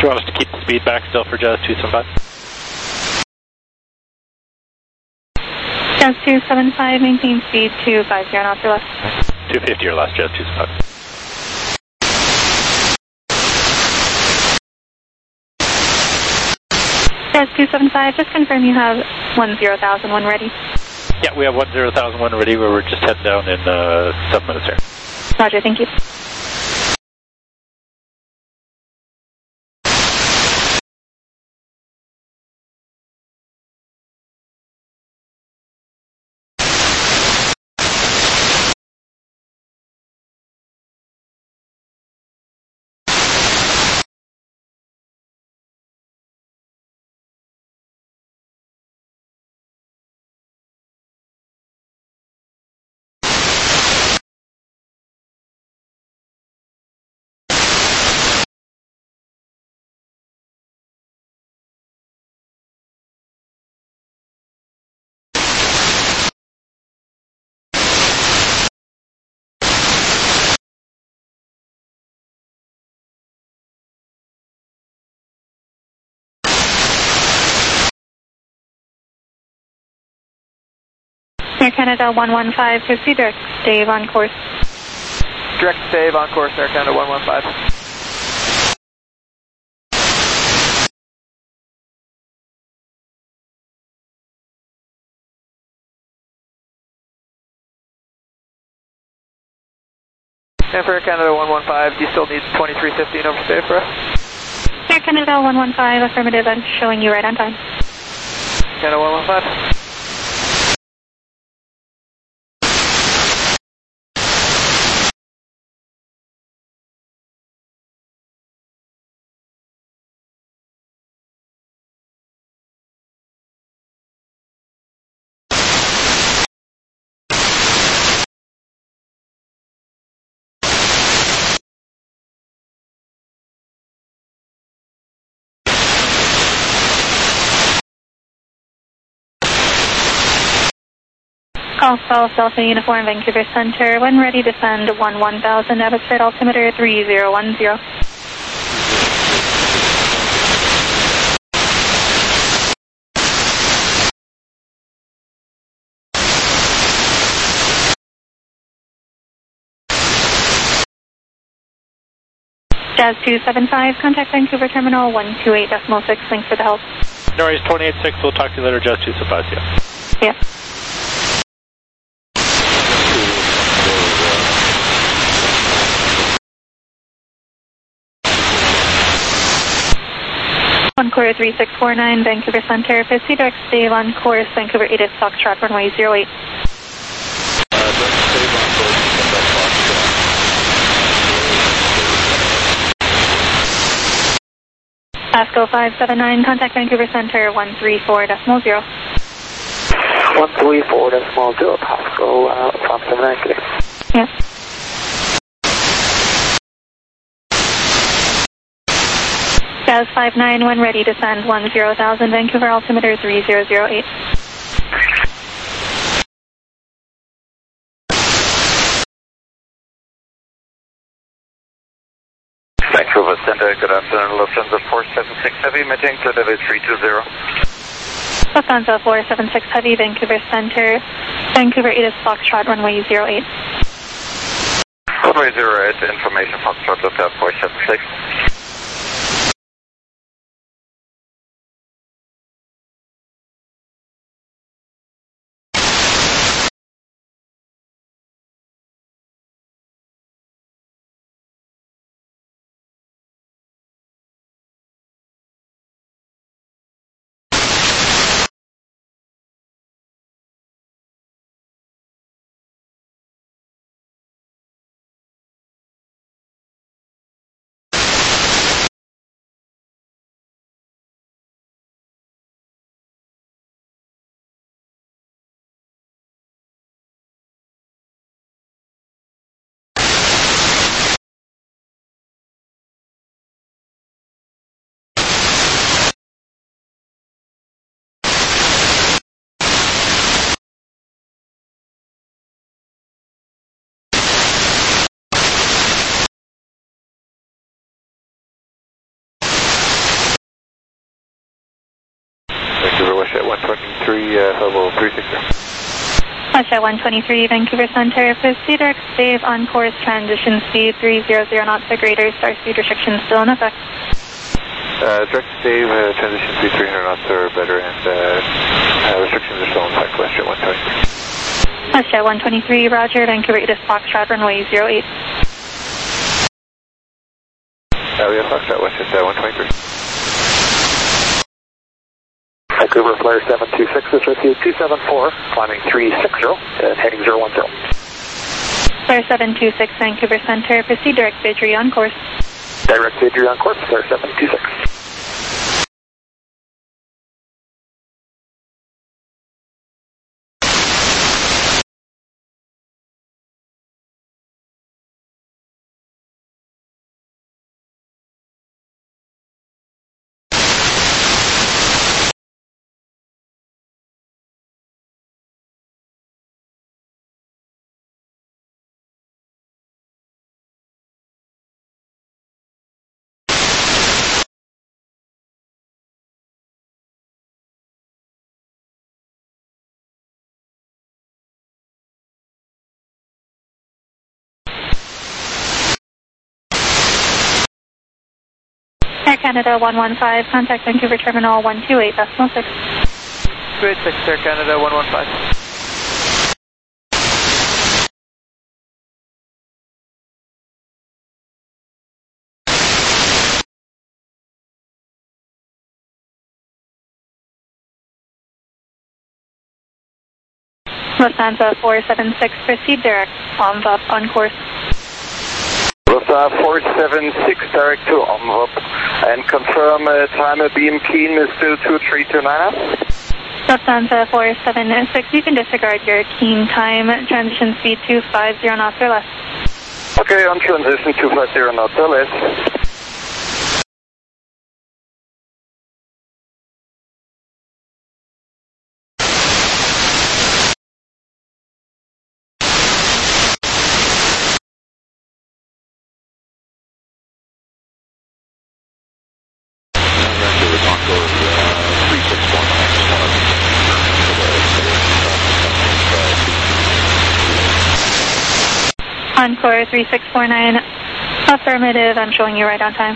you want us to keep the speed back still for Jazz 275? Jazz 275, maintain speed 250 knots or less. 250 or less, Jazz 275. Jazz 275, just confirm you have 10,001 ready. Yeah, we have 10,001 ready, where we're just heading down in 7 minutes here. Roger, thank you. Air Canada 115, proceed direct Dave on course. Direct Dave on course, Air Canada 115. And for Air Canada 115, do you still need 2315 overstay for us? Air Canada 115, affirmative, I'm showing you right on time. Canada 115. Alpha Alpha Uniform Vancouver Center, when ready to send 1000, Abbotsford altimeter 3010. Jazz 275, contact Vancouver Terminal 128.6, thanks for the help. No worries, 286, we'll talk to you later, Jazz 275, yeah. Yeah. Encore 3649, Vancouver Center, proceed direct Dave on course, Vancouver 8 is Foxtrot, runway 08. Pasco 579, contact Vancouver Center 134.0. 134.0, Pasco 579, good day. Yeah. Jazz 59, when ready to send 10,000, Vancouver altimeter 3008. Vancouver Center, good afternoon, Lufthansa 476 Heavy, maintain clear level 320. Lufthansa 476 Heavy, Vancouver Center, Vancouver 8 is Foxtrot, runway 08. Runway 08, information Foxtrot, Lufthansa 476. level 360. Russia 123, Vancouver Center. Proceed direct Dave on course, transition speed 300 knots or greater, star speed restrictions still in effect. Direct Dave, transition speed 300 knots or better, and restrictions are still in effect. Westjet 123. Westjet 123, Roger, Vancouver Edith Foxtrot, runway 08. We have Foxtrot, Westjet 123. Vancouver Flyer 726 is with you, 274, climbing 360, and heading 010. Flyer 726, Vancouver Center. Proceed direct Vidri on course. Direct Vidri on course, Flyer 726. Air Canada 115, contact Vancouver Terminal 128.6. 286, Air Canada 115. Lufthansa 476, proceed direct, palms up on course. Lufthansa 476, direct to envelope, and confirm time beam keen is still 2329. Lufthansa 476, you can disregard your keen time, transition speed 250 knots or less. Okay, on transition 250 knots or less. Encore 3649, affirmative, I'm showing you right on time.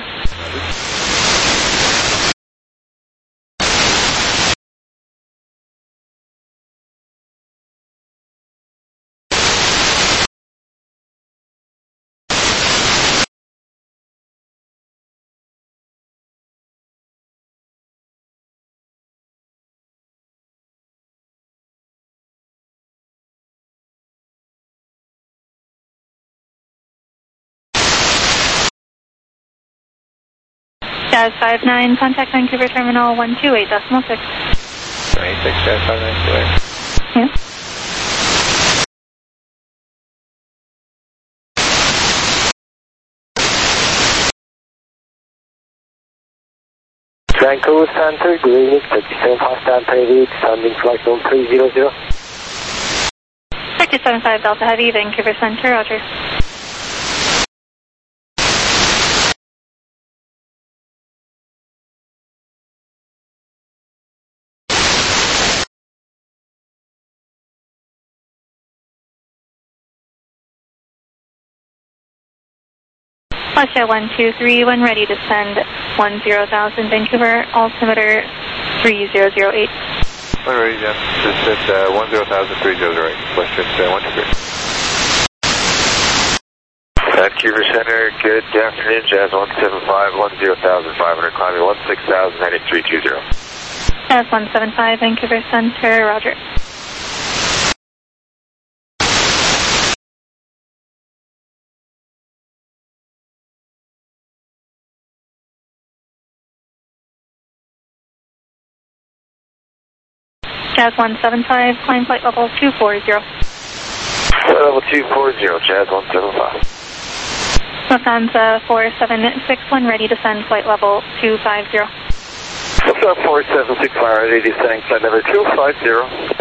Jazz 59, contact Vancouver Terminal 128.6. 96, Jazz 59, Yeah. Vancouver Center, Greenwich, 37 past Heavy, descending flight 0300. 375 Delta Heavy, Vancouver Center, roger. Russia 123, when ready to send 10,000 Vancouver, altimeter 3008. When ready, Jazz. Just at 10,308, Westjet 123. Vancouver Center, good afternoon, Jazz 175, 10,500, climbing 16,000, heading 320. Jazz 175, Vancouver Center, roger. Jazz 175, climb flight level 240. Level 240, Jazz 175. Lufthansa 476, when ready to send flight level 250. Lufthansa 476, ready descending flight level 250.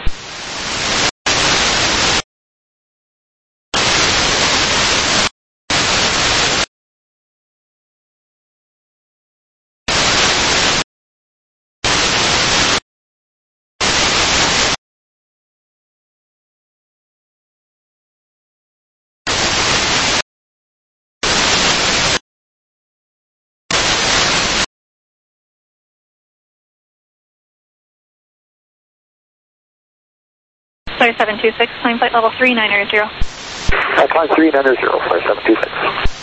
Flight 726, climb flight level 390. Climb 390, Flight 726.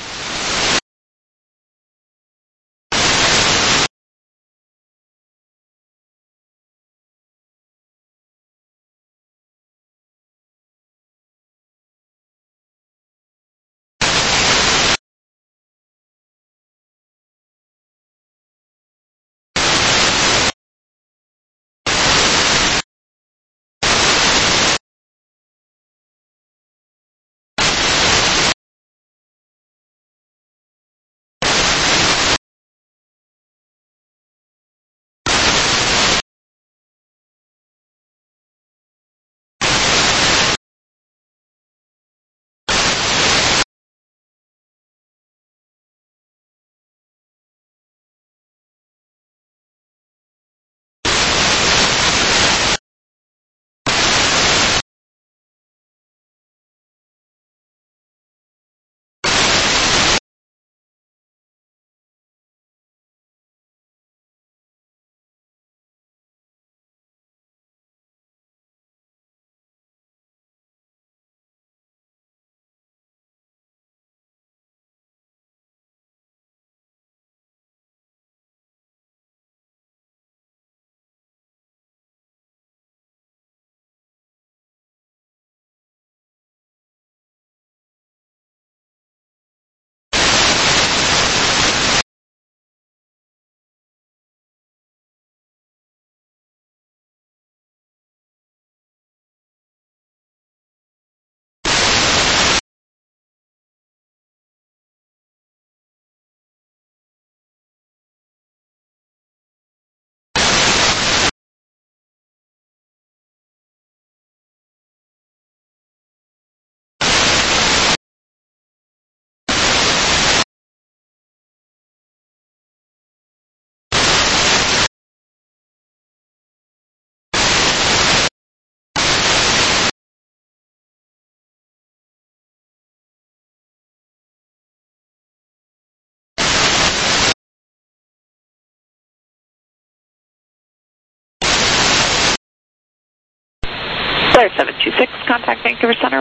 Flight 726, contact Vancouver Center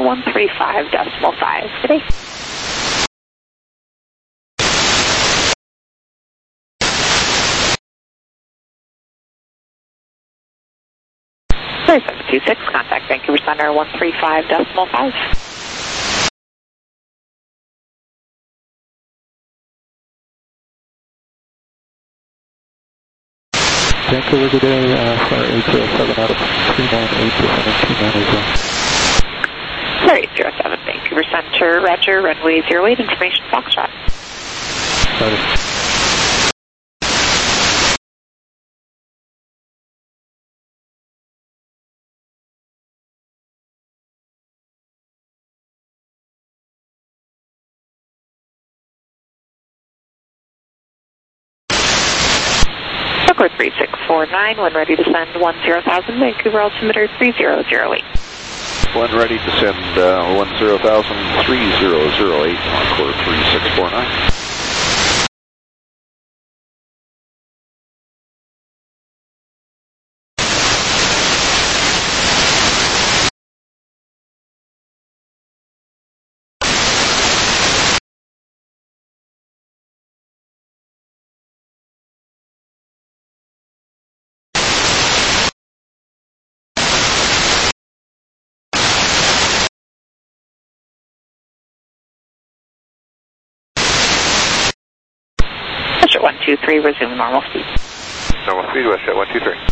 135.5. Good day. Flight 726, contact Vancouver Center 135.5. Vancouver, good day, Flyer 807 out of 398 Flyer 807, Vancouver Center, Roger, runway 08, information Foxtrot. Roger. Record 3649, when ready to send 10,000, Vancouver altimeter 3008. When ready to send 10,000, 3008, Encore 3649. Westjet 123, resume normal speed. Normal speed, Westjet 123.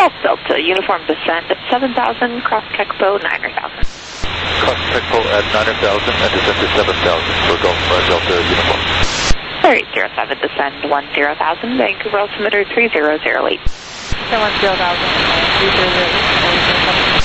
Golf Delta, uniform descend at 7,000, cross Kekpo 9,000. Cross Tecpo at 9,000 and descend to 7,000 for Golf Delta uniform. 3807, descend 10,000, Vancouver altimeter 3008. So 10,000, 3008.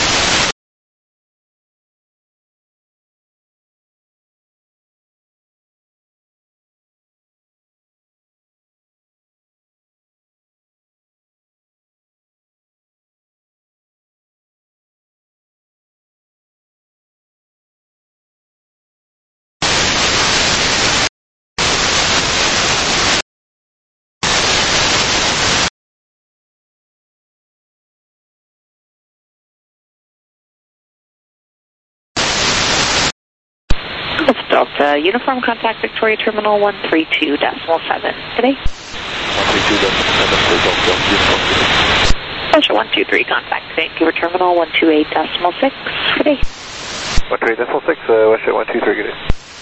Golf Delta, uniform contact Victoria Terminal 132.7 today. 132.7 for Golf Delta uniform. Pressure 123, contact Vancouver Terminal 128.6 today. 128.6, West 123, good day.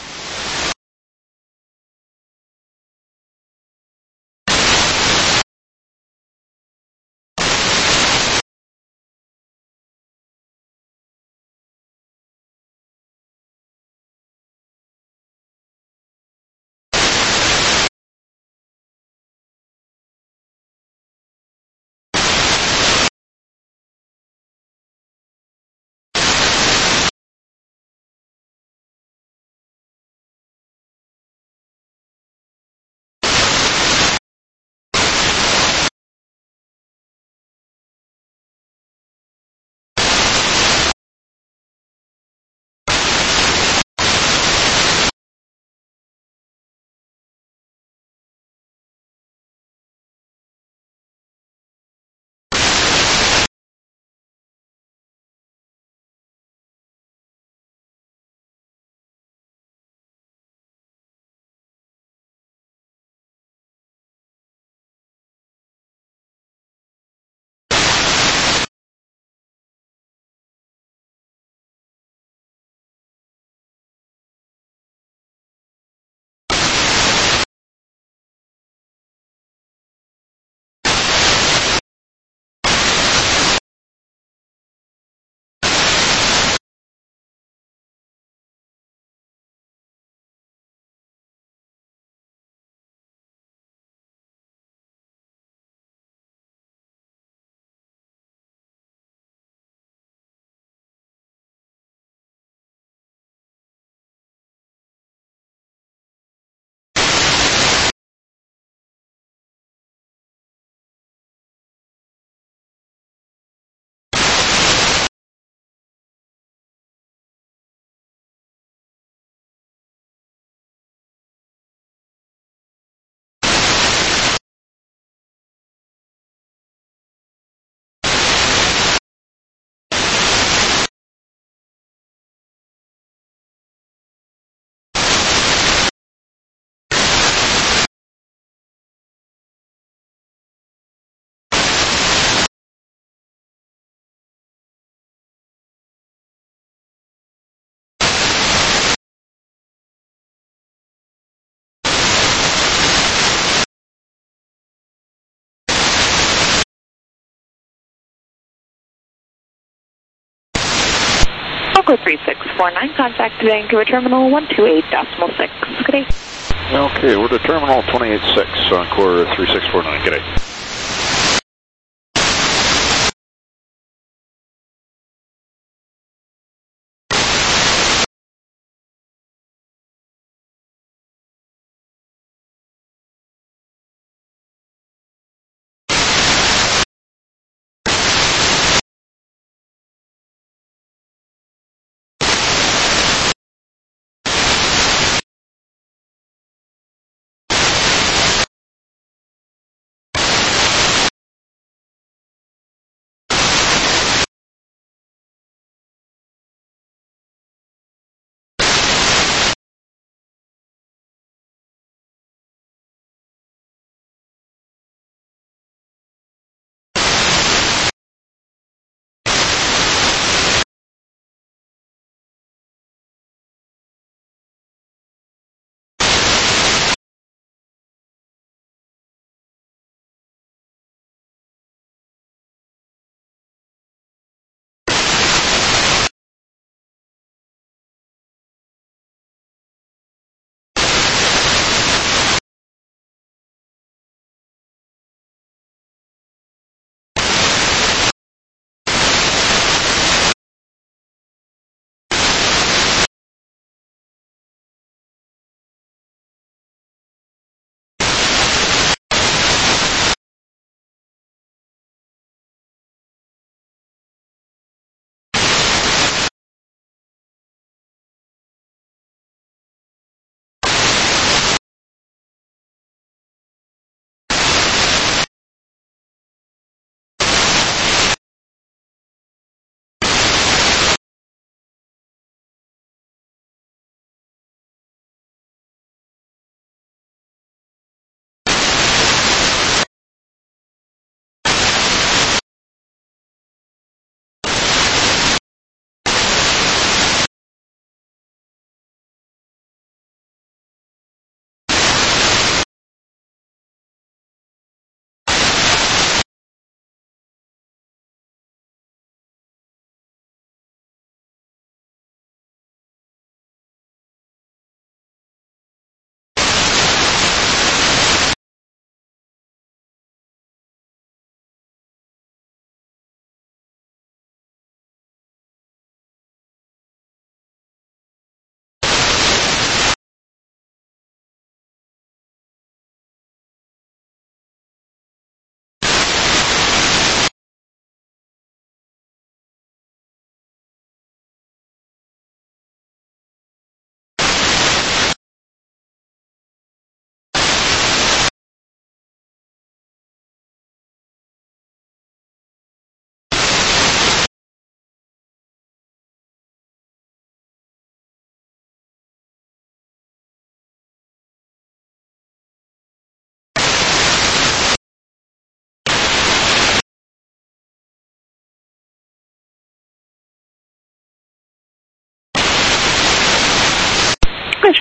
Local 3649, contact Vancouver Terminal 128.6. Good day. Okay, we're to Terminal 28.6 on core 3649. Good day.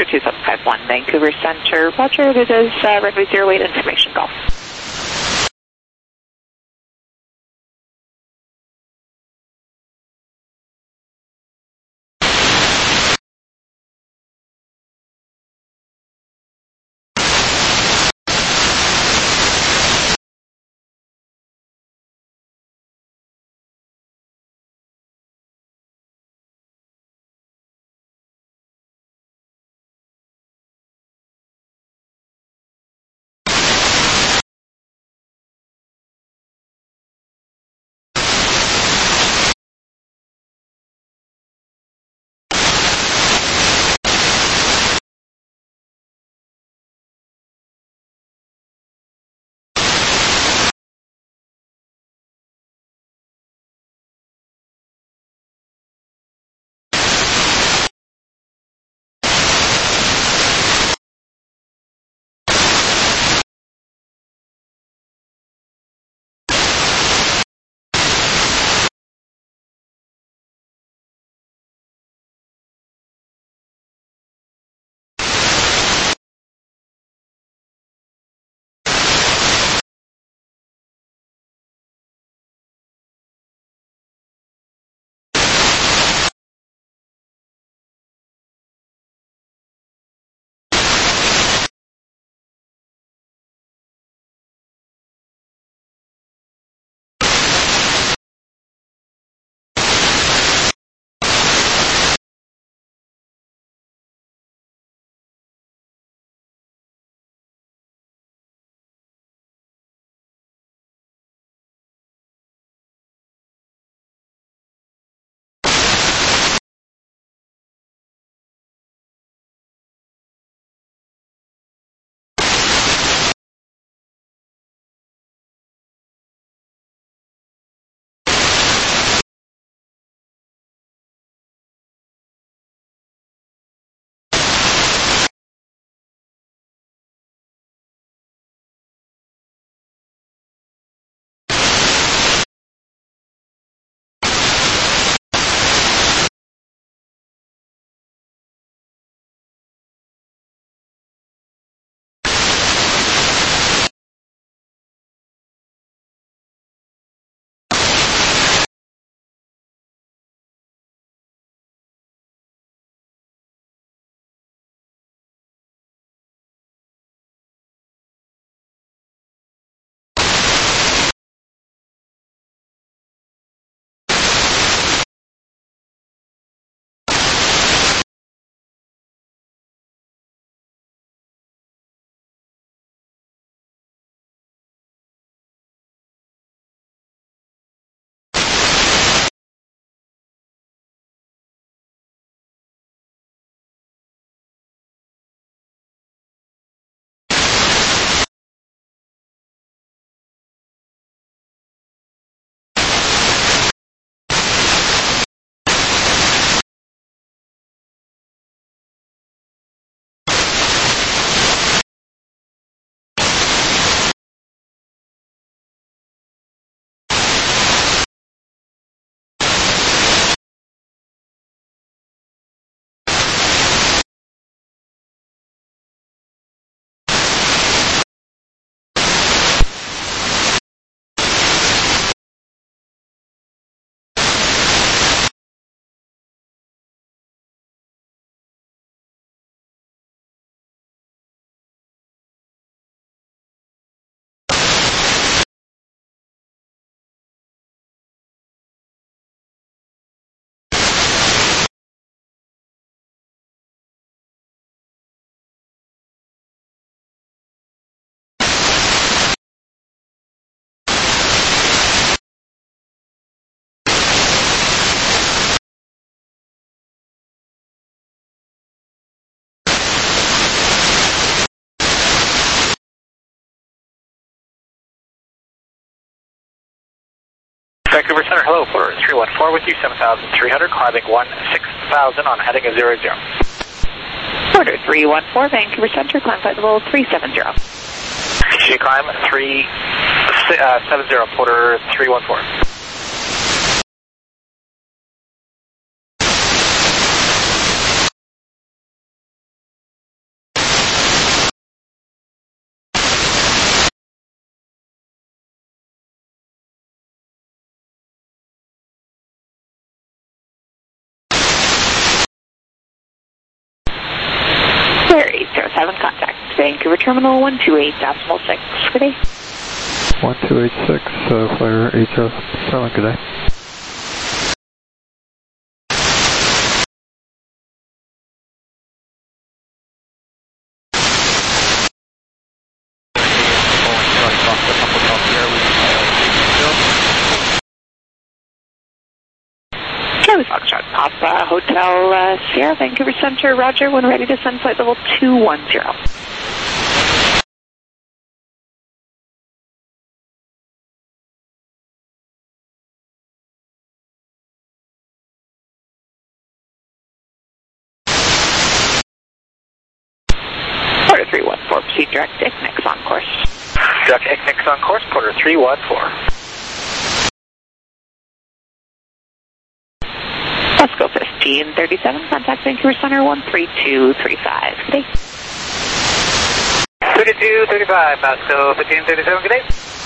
Cruiser 2751, Vancouver Center. Roger, this is runway 08 information call. Vancouver Center, hello, Porter 314 with you, 7,300, climbing 16,000 on heading of 00. Porter 314, Vancouver Center, climb flight level 370. She climb 370, Porter 314. contact. Vancouver Terminal 128.6. Good day. 1286, flyer 807, good day. Charlie Foxtrot, Papa Hotel Sierra, Vancouver Center, roger, when ready to send flight level 210. Porter 314, proceed direct ICNIX on course. Direct ICNIX on course, Porter 314. Moscow 1537, contact Vancouver Center 13235. Good day. 3235, Moscow 1537, good day.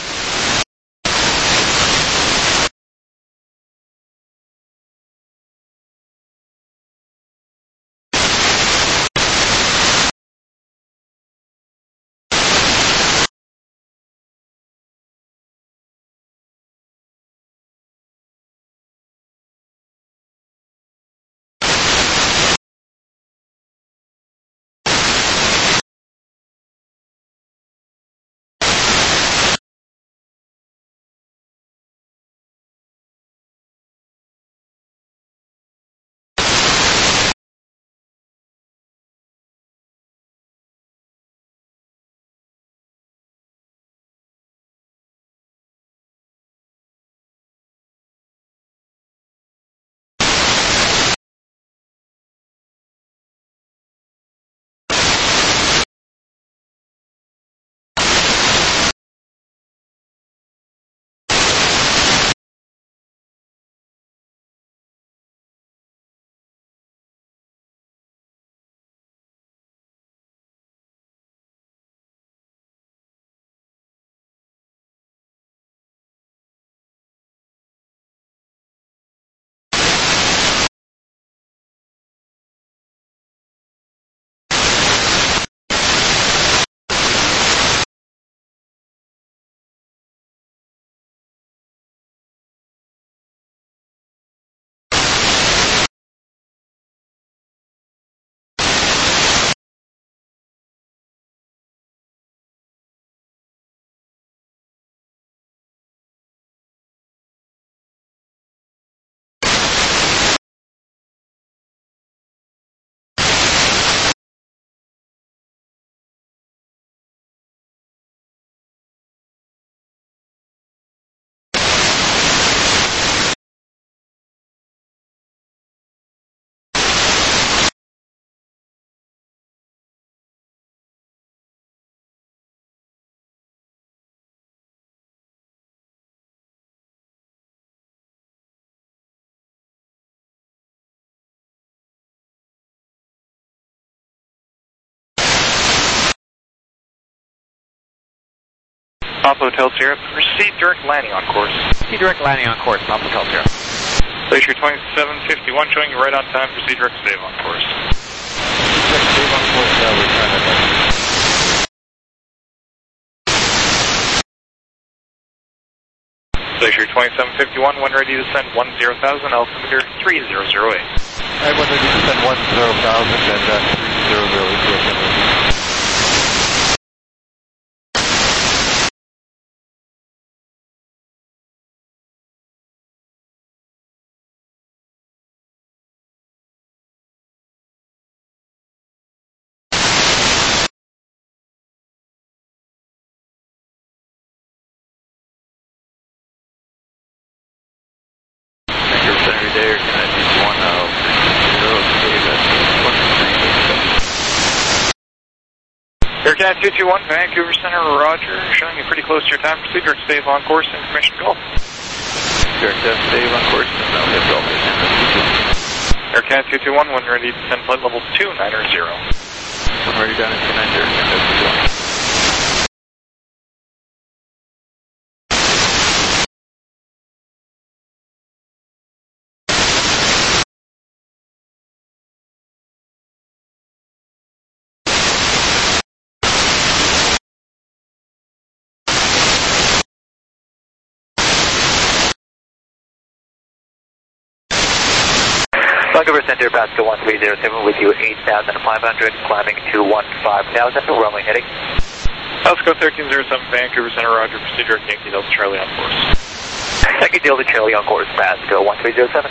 Papa Hotel Sierra, proceed direct landing on course. Proceed direct landing on course, Papa Hotel Sierra. Glacier 2751 showing you right on time, proceed direct stave on course. Direct stave on course, return at Glacier 2751, when ready to send 10,000, altimeter 3008. Alright, when ready to send 10,000 and 3008. Aircat 221, Vancouver Center, roger. Showing you pretty close to your time. Proceed direct stave on course, information Gulf. Direct stave on course, and now hit Gulf. Aircat 221, when ready to send flight level 290. When ready down at 290, Vancouver Center, Pasco 1307 with you 8,500, climbing to 15,000, runway heading. Pasco 1307, Vancouver Center, Roger, procedure at Yankee Delta Charlie on course. Yankee Delta Charlie on course, Pasco 1307.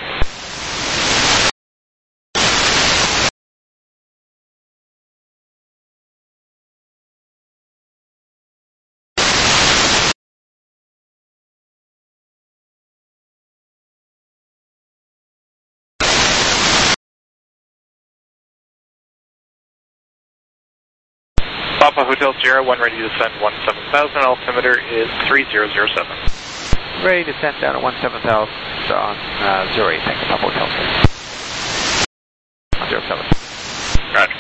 Papa Hotel Sierra, 1 ready to descend 17,000, altimeter is 3007. Ready to descend down at 17,000 on 08, thanks, Papa Hotel Sierra. 07. Roger.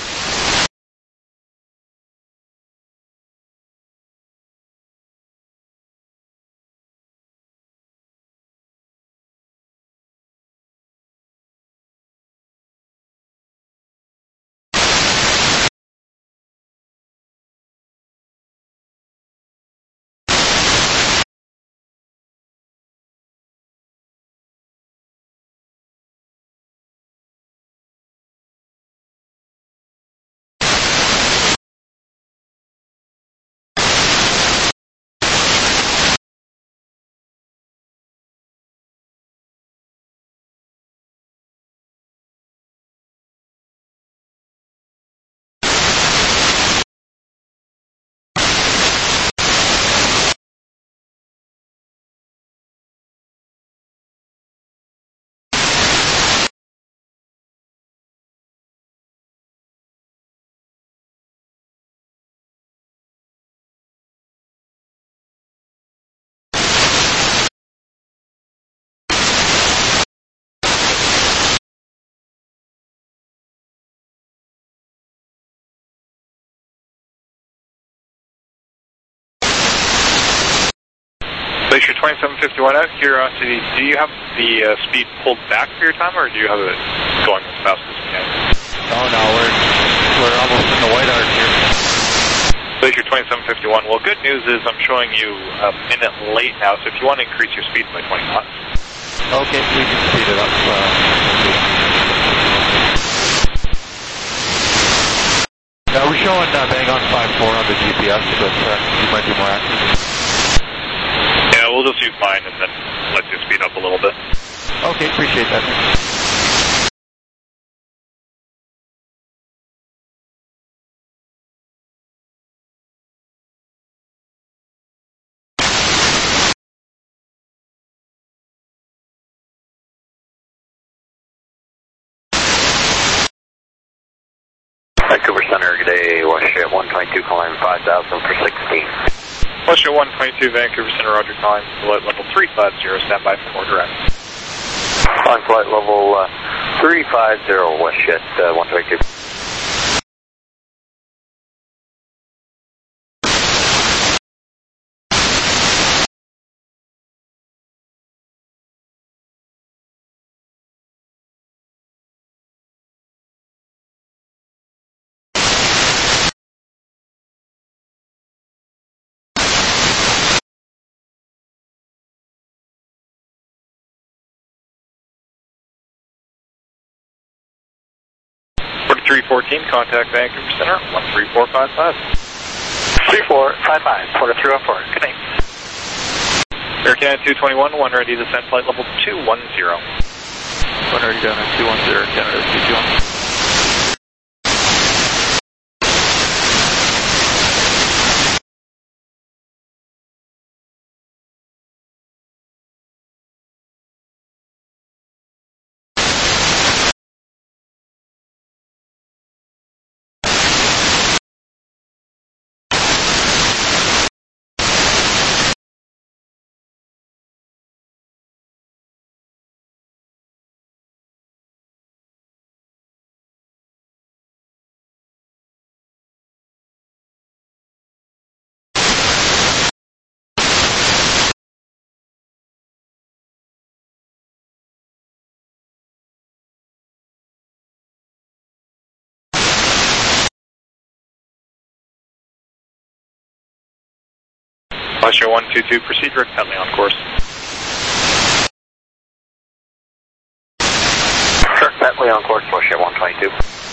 Glacier 2751 out, Curiosity, do you have the speed pulled back for your time, or do you have it going as fast as you can? Oh no, we're almost in the white arc here. Glacier 2751, well, good news is I'm showing you a minute late now, so if you want to increase your speed by 20 knots. Okay, we can speed it up. Yeah, we're showing bang on 5.4 on the GPS, but you might be more accurate. Yeah, we'll just use mine and then let you speed up a little bit. Okay, appreciate that. Vancouver Center, good day, Washington 122, climb 5,000 for 16. Washington 122, Vancouver Center, Roger, calling flight level 350, stand by for more direct. On flight level 350, Westjet 122. Order 314, contact Vancouver Center, 13455. 3455, Porter 314, good night. Air Canada 221, 1 ready to descend flight level 210. 1 ready down at 210, Canada 221. Glacier 122, proceed direct Bentley on course. Sure. fully on course, Motion 122.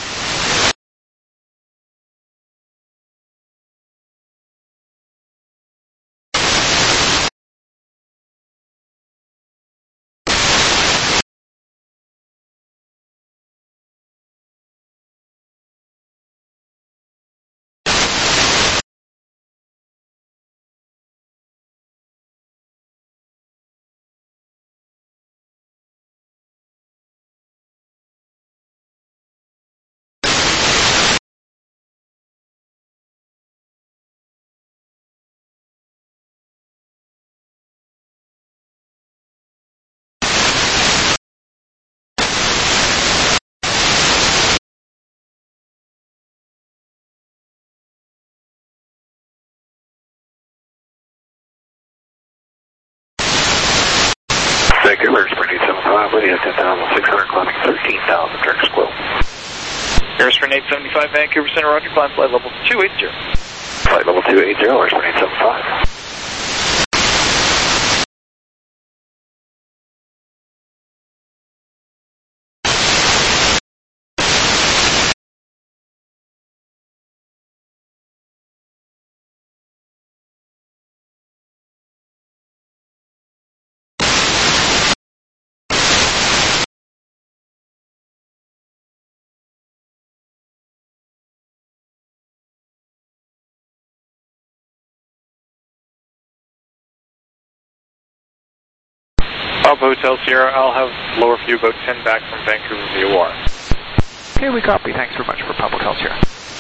Vancouver, Sprint 875, ready at 10,600, climbing 13,000, direct squirrel. Air Sprint 875, Vancouver Center, Roger, climb flight level 280. Flight level 280, Air Sprint 875. Alpha Hotel Sierra, I'll have lower for you about 10 back from Vancouver VOR. Okay, we copy. Thanks very much for Papa Hotel Sierra.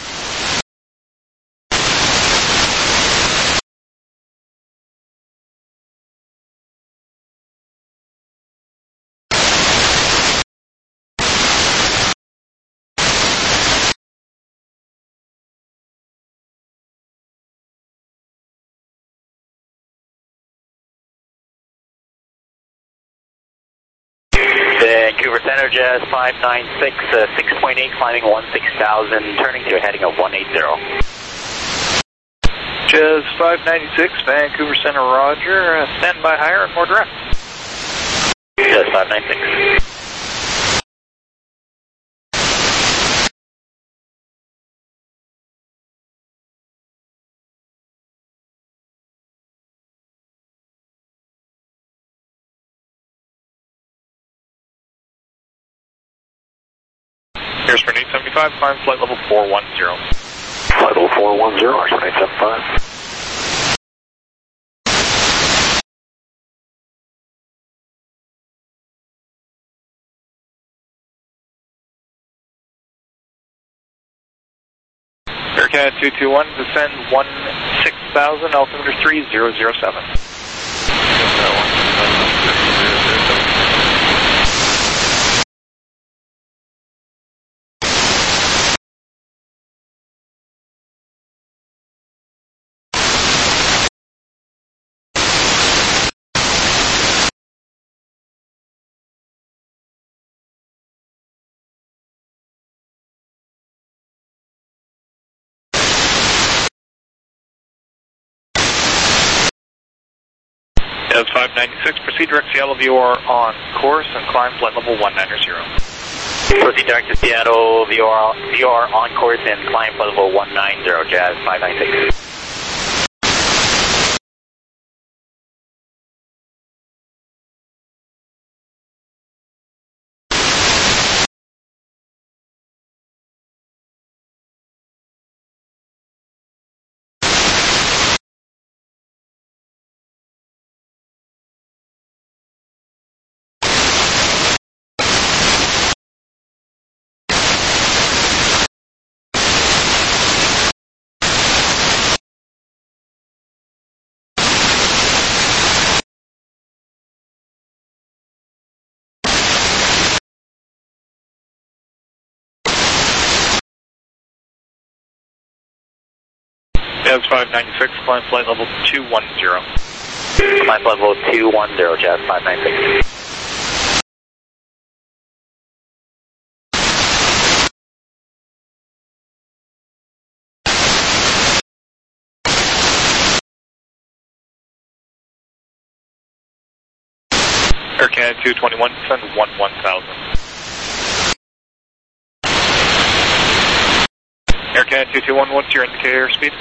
Vancouver Center, Jazz 596, 6.8, climbing 16,000, turning to a heading of 180. Jazz 596, Vancouver Center, Roger, stand by higher and more direct. Jazz 596. Air Sprint 875, climb flight level 410. Flight level 410, Air Sprint 875. Air Canada 221, descend 16,000, altimeter 3007. Jazz 596, proceed direct Seattle VOR on course and climb flight level 190. Proceed direct to Seattle, VOR on course and climb flight level 190, Jazz 596. Jazz 596, climb flight level 210. Climb flight level 210, Jazz 596. Air Canada 221, descend 11,000. AirCat 221, what's your indicator speed?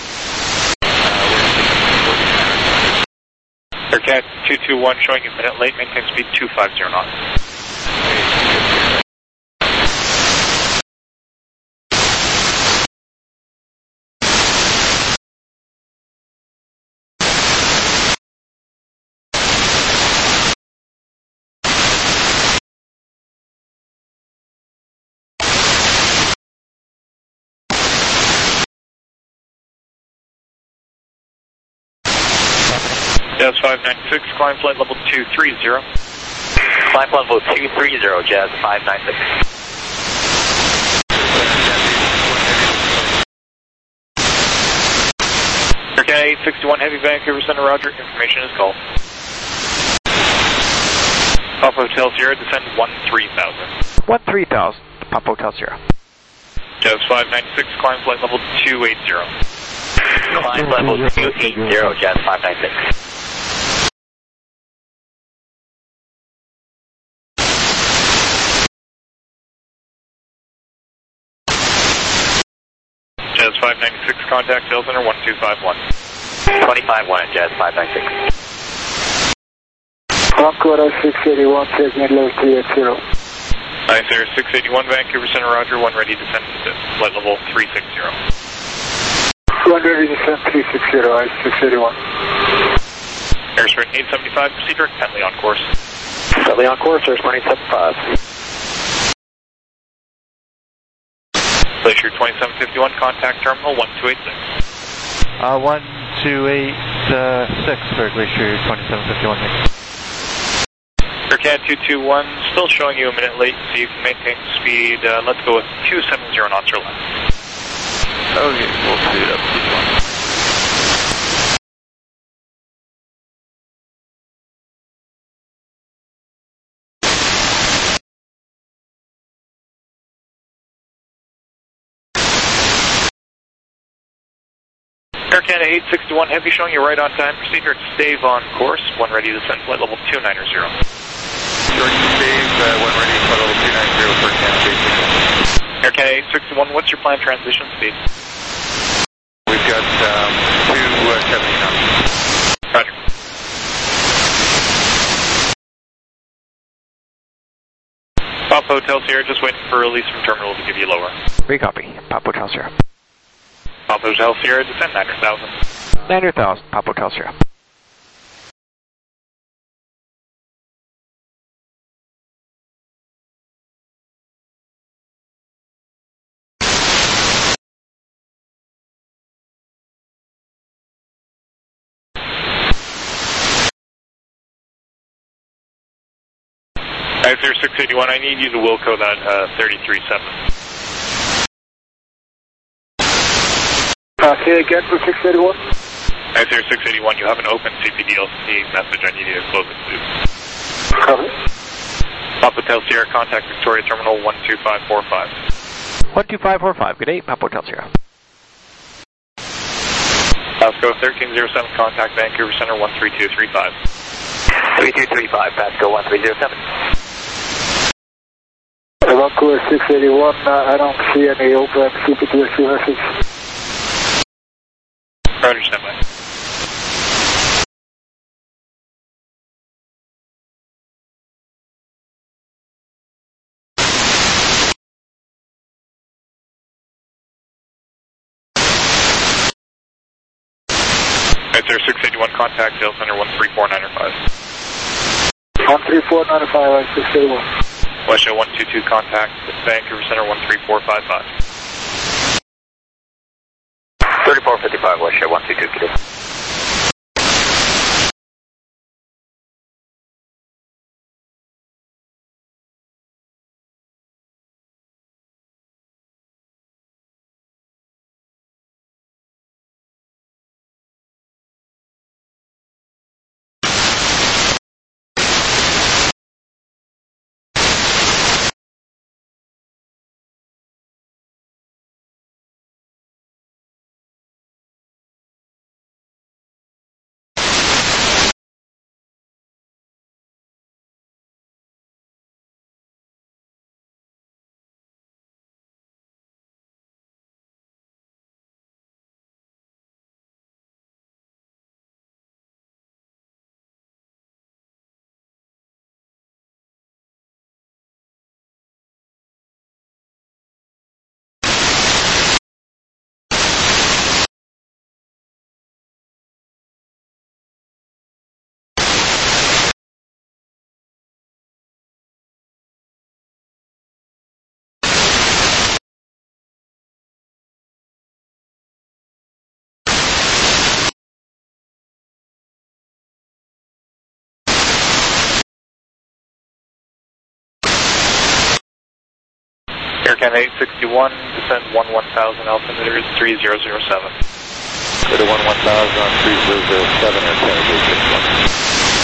AirCat 221 showing you a minute late, maintain speed 250 knots. Jazz 596, climb flight level 230. Climb level 230, Jazz 596. AirCat 861 Heavy, Vancouver Center, roger, information is called. Papa Hotel Sierra, descend 13,000. 13,000, Papa Hotel Sierra. Jazz 596, climb flight level 280. Climb level 280, Jazz 596. Jazz 596, contact Tail Center 1251. 25-1 Jazz 596. Concord 681, take me low 380. Nice Air 681, Vancouver Center, roger, one ready to descend to flight level 360. One ready to descend 360, I-681. Airsprint 875, proceed direct Bentley on course. Bentley on course, Airsprint 875. Glacier 2751, contact terminal 1286. 1286 for Glacier 2751. AirCat 221, still showing you a minute late, so you can maintain speed. Let's go with 270 knots or less. Okay, we'll speed it up to 220. AirCat 861 Heavy showing you right on time. Proceed direct stave on course. One ready to descend flight level 290. Direct stave, one ready flight level 290 for AirCat 861. AirCat 861, what's your planned transition speed? We've got 270 knots. Roger. Pop Hotel Sierra, just waiting for release from terminal to give you lower. Recopy, Papa Hotel Sierra. Pop Hotel Sierra, descend 900,000. 900,000, Papa Hotel Sierra. Nice Air 681, I need you to Wilco that 337. Say again for 681. Nice Air 681, you have an open CPDLC message. I need you to close it, please. Copy. Pop Hotel Sierra, contact Victoria Terminal 12545. 12545, good day, Papa Hotel Sierra. Pasco 1307, contact Vancouver Center 13235. 3235, Pasco 1307. Vancouver 681, I don't see any open CPTSC message. Roger, standby. Right there, 681, contact Tail Center 13495. 13495, I-681. West Show 122, contact Vancouver Center 13455. 3455, West Show 122, good day. AirCan 861, descend 11,000, altimeter is 3007. Go to 11,000 on 3007, AirCan 861.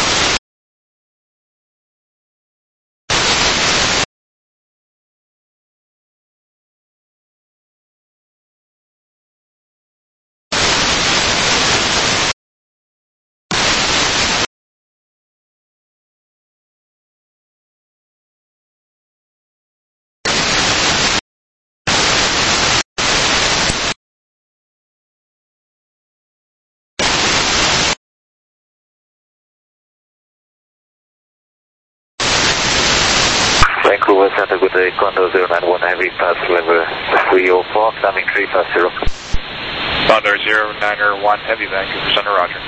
Vancouver Center, good day, Condor 091 Heavy, pass level 304, climbing 350. Condor 091 Heavy, Vancouver Center, roger.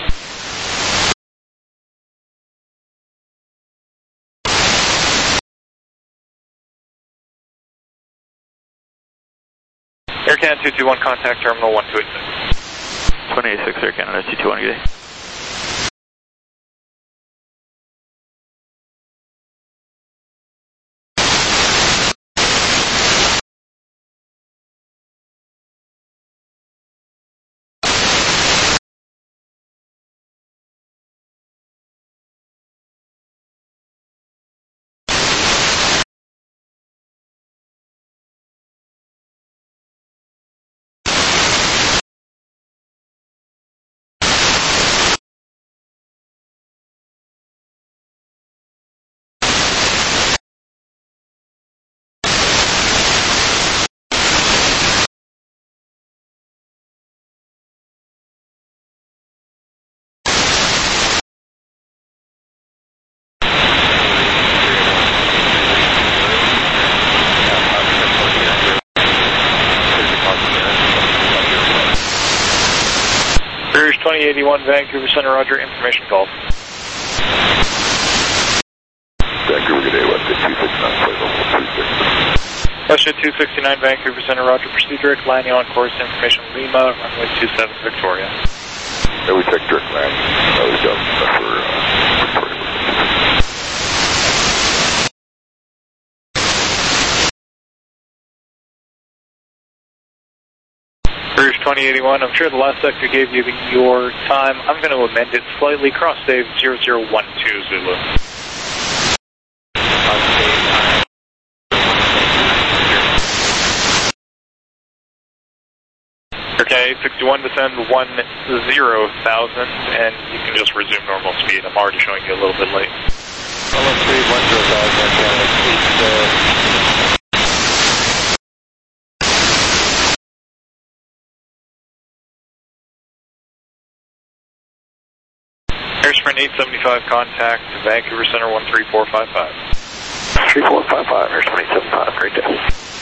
AirCan 221, contact terminal 1286. 286 Air Canada 221, good day. British 2081, Vancouver Center, roger, information called. Vancouver, good day, Westjet 269, flight level 36. Westjet 269, Vancouver Center, roger, proceed direct landing on course, information Lima, runway 27 Victoria. Yeah, we checked direct land. That was done for Victoria. British 2081, I'm sure the last sector gave you your time. I'm going to amend it slightly. Cross save 0012 Zulu. Okay, 61 descend 10,000, and you can just resume normal speed. I'm already showing you a little bit late. Normal speed 10,000, Airsprint 875, contact Vancouver Center 13455. 3455, Airsprint 875, great day.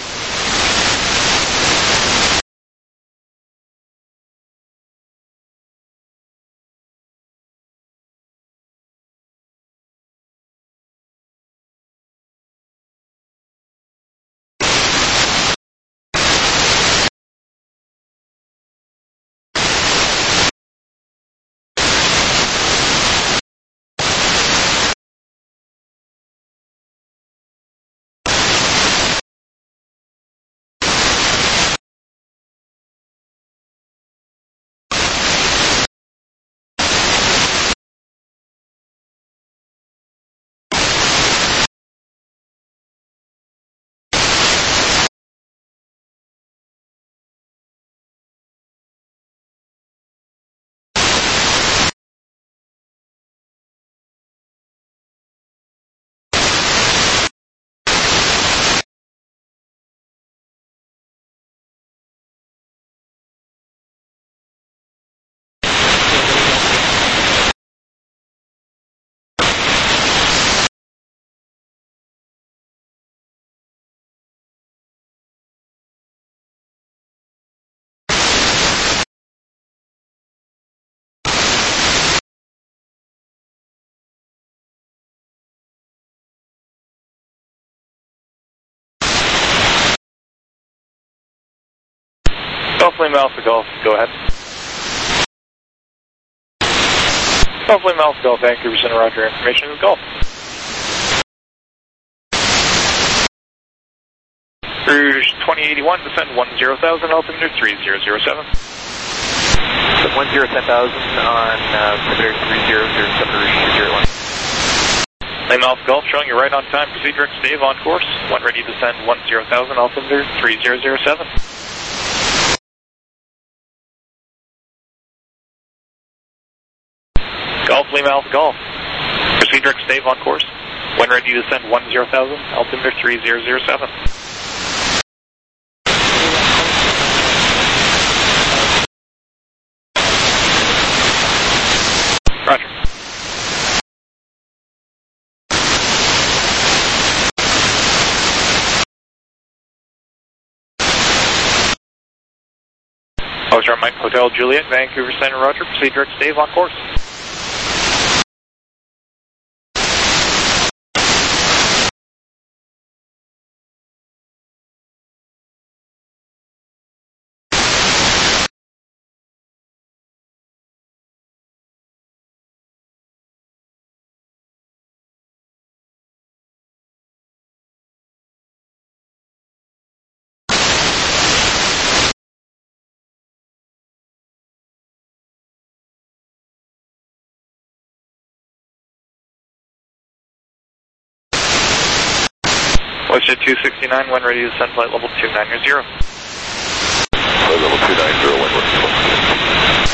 Golf Lima Alpha Golf, go ahead. Golf Lima Alpha Golf, Vancouver Center, roger, information is Golf. Rouge 2081, descend 10,000, altimeter 3007. So 10,000 on altimeter 3007 Rouge 301. Lima Alpha Golf showing you right on time. Proceed direct stave on course. When ready, descend 10,000, altimeter 3007. Golf Lima Alpha Golf. Proceed direct stave on course. When ready, descend 10,000, altimeter 3007. Roger. Oscar Mike Hotel Juliet, Vancouver Center, Roger. Proceed direct stave on course. Westjet 269, when ready to descend flight level 290. Flight level 290, when ready.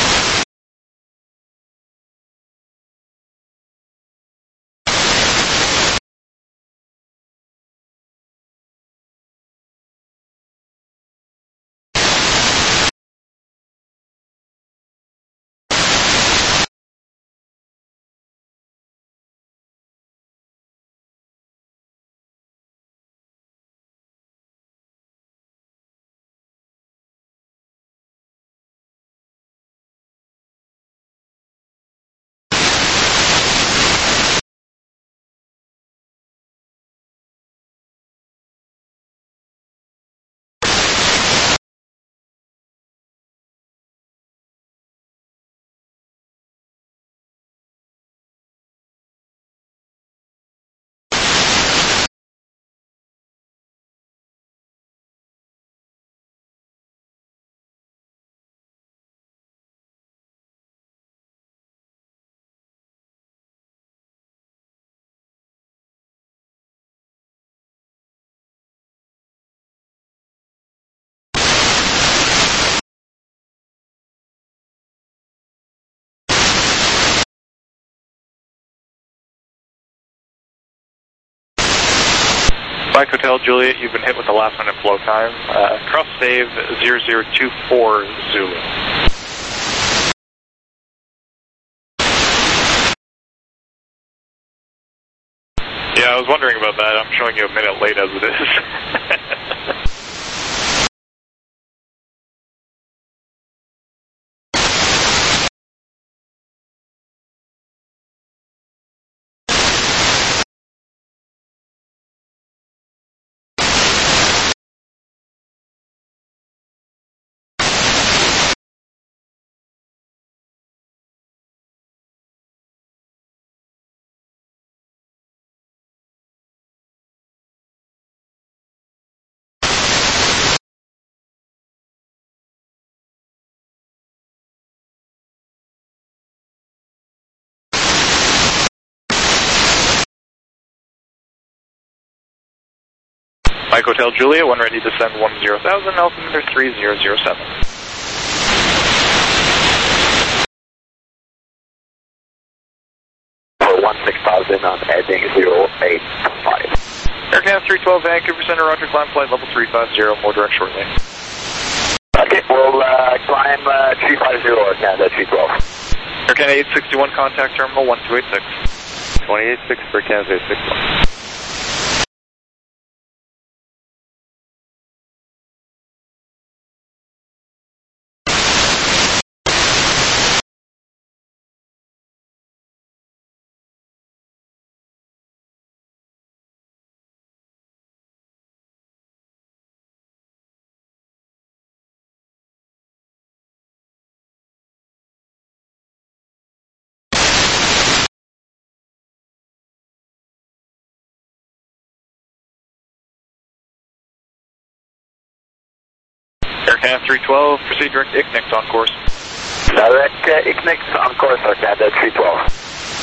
Mike Hotel Juliet, you've been hit with the last minute flow time. Cross stave 0024 Zulu. Yeah, I was wondering about that. I'm showing you a minute late as it is. Mike Hotel Julia, when ready to descend 10,000, altimeter 3007. For 16,000 on heading 085. Air Canada 312 Vancouver Center, Roger, climb flight level 350, more direct shortly. Okay, we'll climb 350 Air Canada 312. Air Canada 861, contact terminal 1286. 286 for Canada 861. Forecast 312, proceed direct ICNIX on course. Direct ICNIX on course, Forecast 312.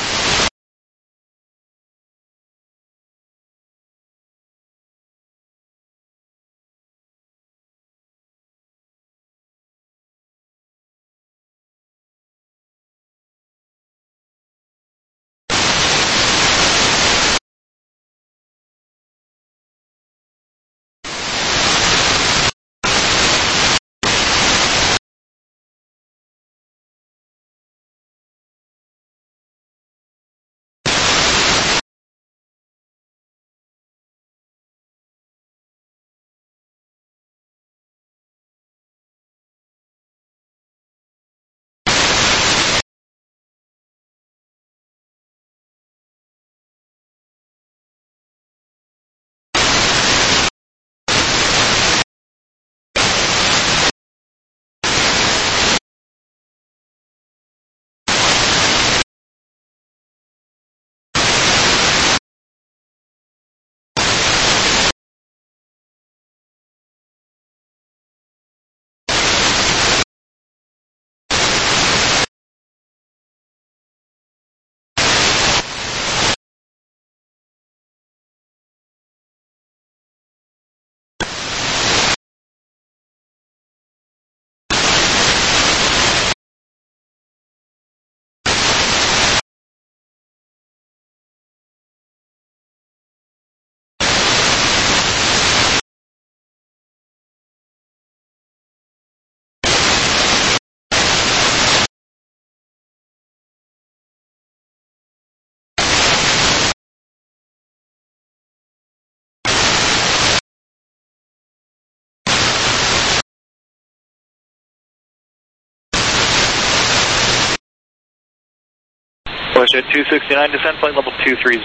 West Jet 269, descend flight level 230.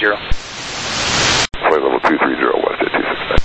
Flight level 230, West Jet 269.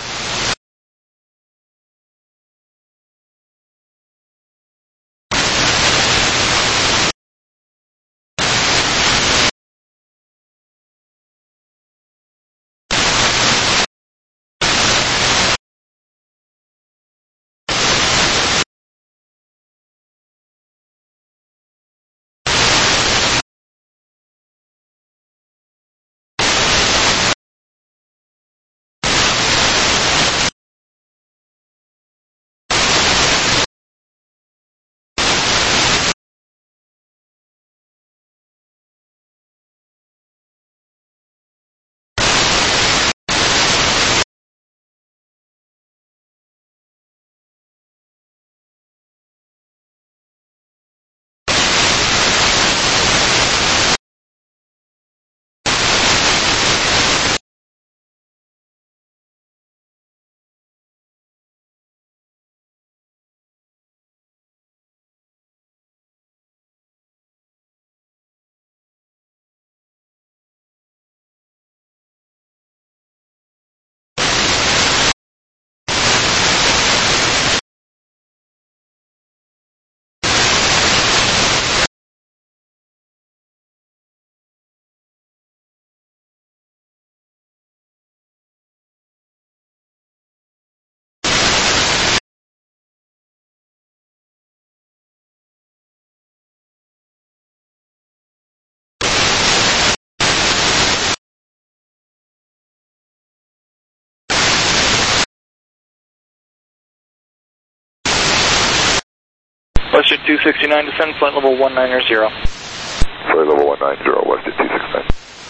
West Jet 269, descend flight level 190. Flight level 190, West Jet 269.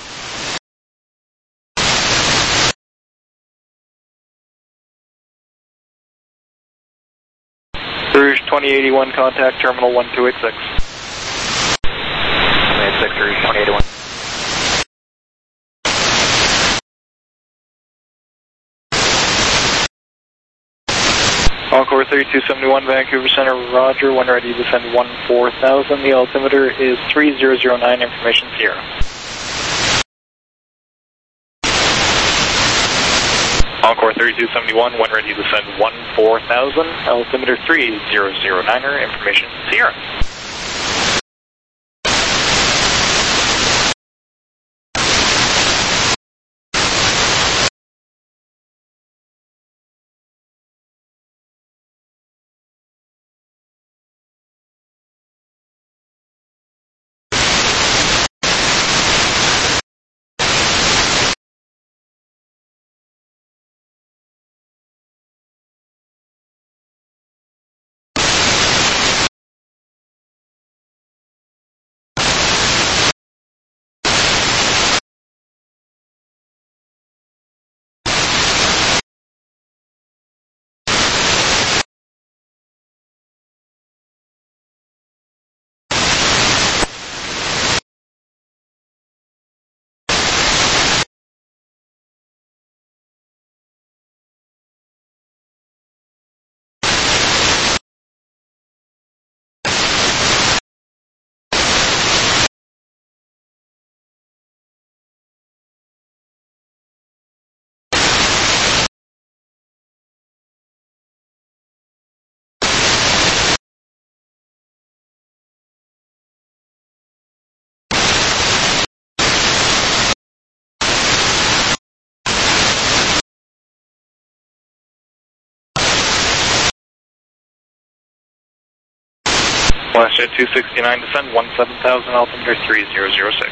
Rouge 2081, contact terminal 1286. 286, Rouge 2081. Encore 3271, Vancouver Center, Roger, when ready to send 14,000. The altimeter is 3009, information Sierra. Encore 3271, when ready to send 14,000. Altimeter 3009, information Sierra. WestJet 269, descend 17,000, altimeter 3006.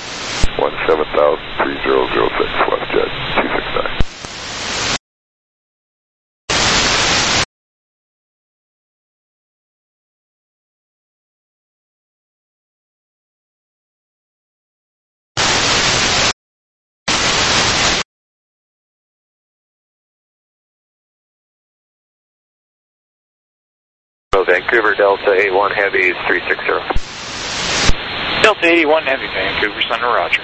17,3006, WestJet 269. Vancouver, Delta 81 Heavy 360. Delta 81 Heavy, Vancouver Center, roger.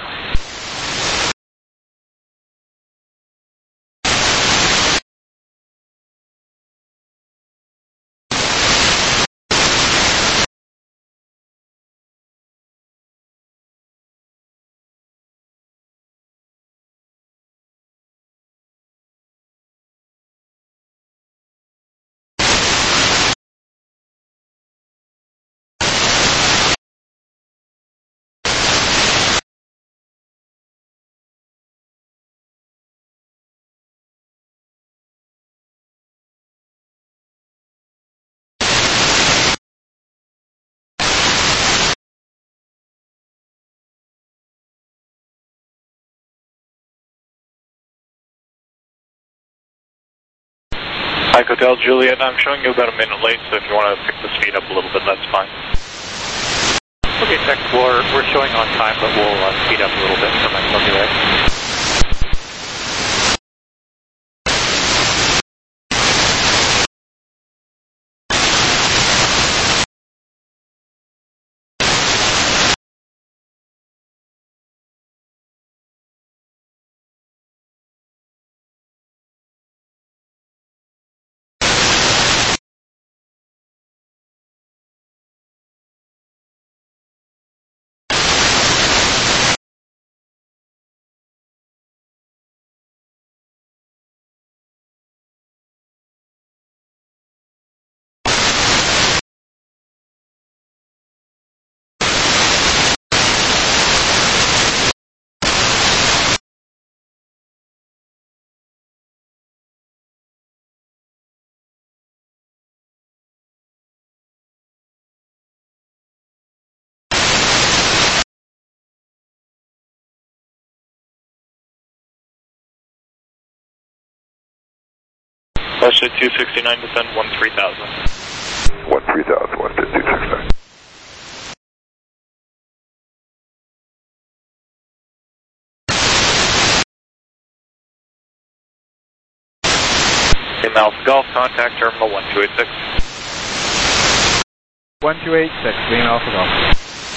Mike Hotel Juliet, I'm showing you about a minute late, so if you want to pick the speed up a little bit, that's fine. Okay, Tech Explorer, we're showing on time, but we'll speed up a little bit for Mike Juliet. WestJet 269, descend 13,000. 13,000, WestJet 269. In Alpha Golf, contact terminal 1286. 1286, being Alpha Golf.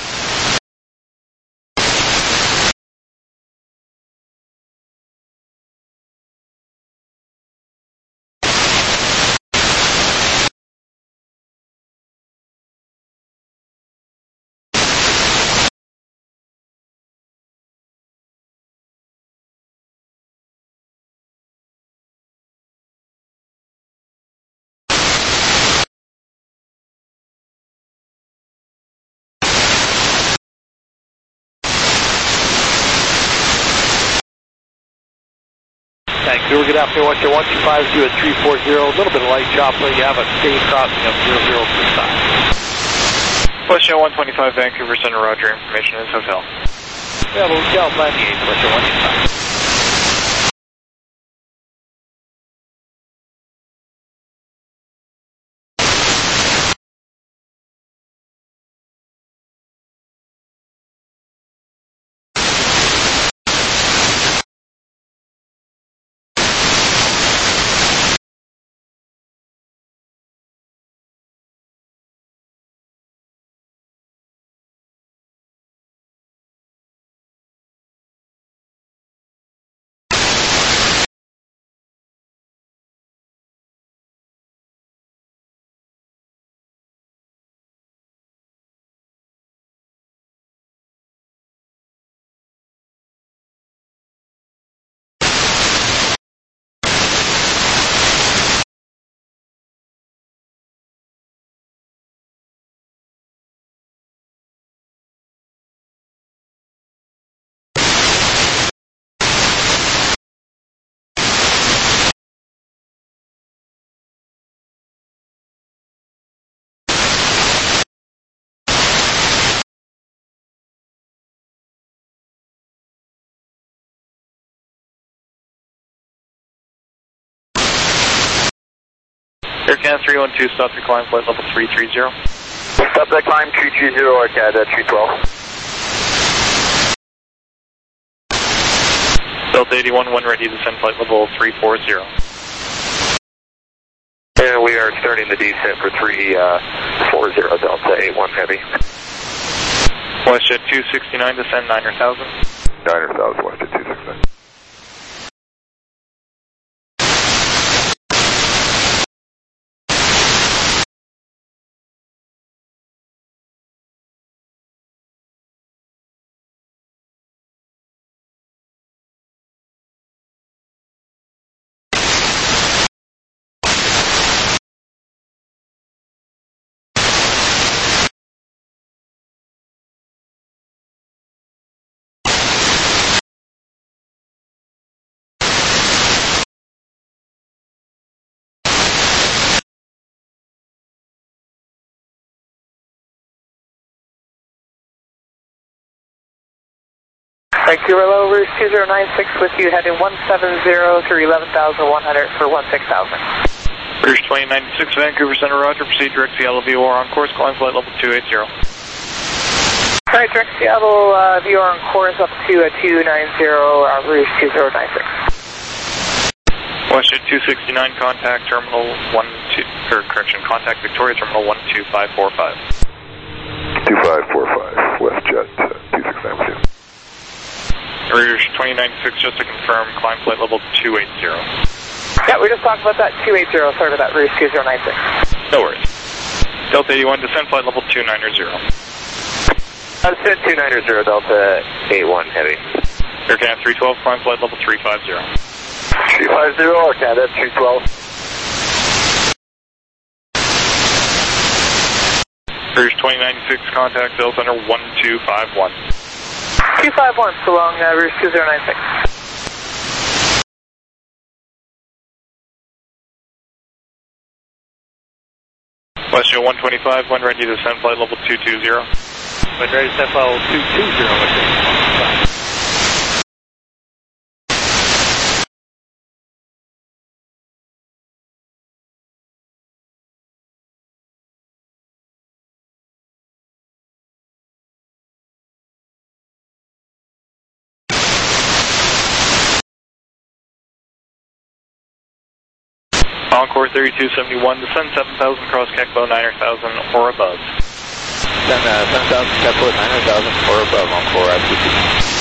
Vancouver, good afternoon, WestJet 125, at 340, a little bit of light chop, but you have a safe crossing of 0035. WestJet 125, Vancouver Center, roger, information is hotel. We have a Hotel 98, WestJet 125. Aircan 312, stop your climb, flight level 330. Stop the climb, 330, Arcada 312. Delta 81, when ready to descend, flight level 340. And we are starting the descent for 340, Delta 81 heavy. WestJet 269, descend 9,000. 9,000, WestJet 269. Vancouver level Rouge 2096 with you heading 170 through 11,100 for 16,000. Rouge 2096, Vancouver Center, Roger. Proceed direct Seattle VOR on course, climb flight level 280. Alright, direct Seattle VOR on course up to 290, Rouge 2096. WestJet 269, contact terminal contact Victoria terminal 12545. 2545, WestJet 269 with you. Rouge 2096, just to confirm, climb flight level 280. Yeah, we just talked about that 280, sorry about that, Rouge 2096. No worries. Delta 81, descend flight level 290. Descent 290, Delta 81 heavy. Aircan 312, climb flight level 350. 350, Arcada 312. Rouge 2096, contact Center 1251. 251, so long, Rouge 2096. WestJet 125, when ready to descend, flight level 220. When ready to descend, flight level 220. Encore 3271, descend 7,000, cross Kekbo 9,000 or above. Descend 7,000, Kekbo 9,000 or above, Encore RTC.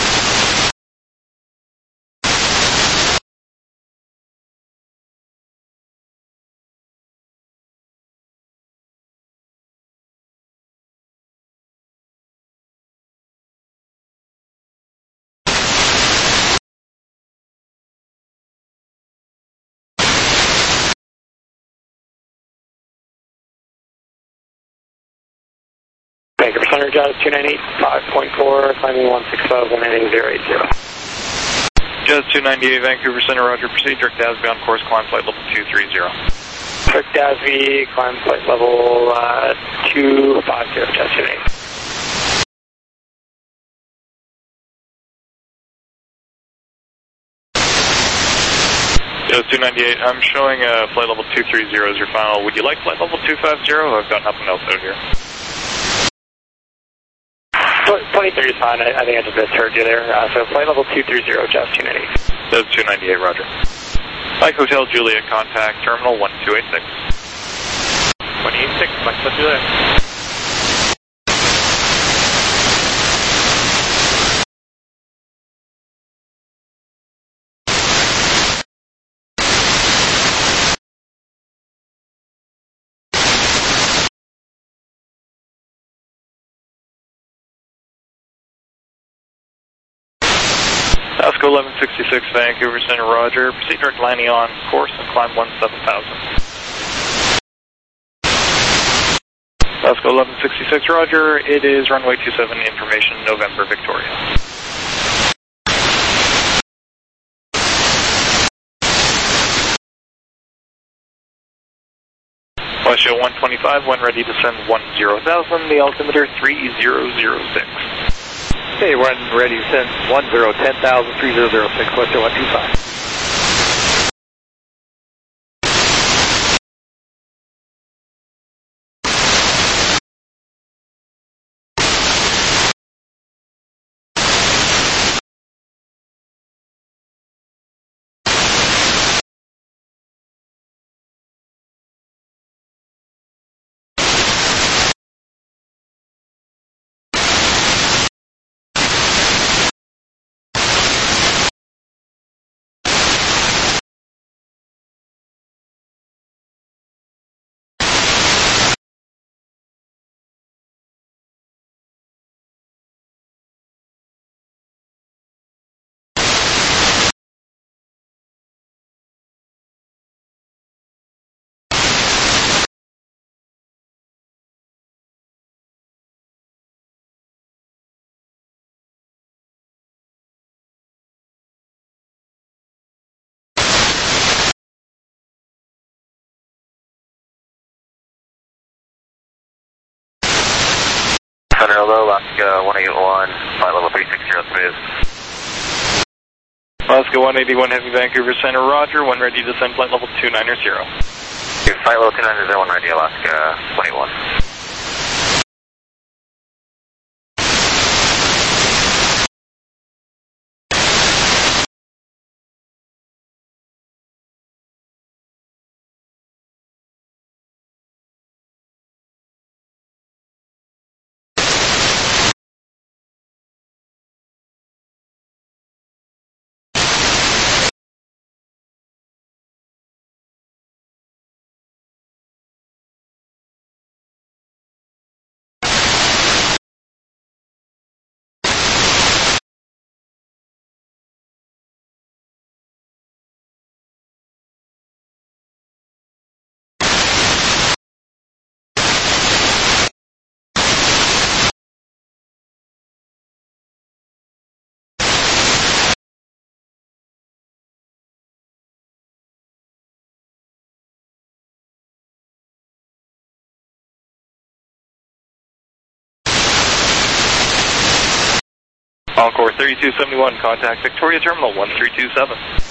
Vancouver Center, Jazz 298, 5.4, climbing 165, 180, 080. Jazz 298, Vancouver Center, Roger. Proceed direct Dasby on course, climb flight level 230. Direct Dasby, climb flight level 250, Jazz 298. Jazz 298, I'm showing flight level 230 as your final. Would you like flight level 250? I've got nothing else out here. 23 is fine. I think I just misheard you there. So flight level 230, Jazz 298. Jazz 298, Roger. Mike Hotel Juliet, contact terminal 1286. 186, Mike Hotel Juliet. Osco 1166, Vancouver Center, Roger. Proceed direct landing on course and climb 17,000. Osco 1166, Roger. It is runway 27, information, November, Victoria. WestJet 125, when ready to send 10,000, the altimeter 3006. Okay, when ready to send 10,000, 3006, WestJet 125. Center, Alaska 181, flight level 360 smooth. Alaska 181 Heavy Vancouver Center, roger, when ready to descend flight level 290. Flight level 290, when ready, Alaska 181. Encore 3271, contact Victoria Terminal 1327.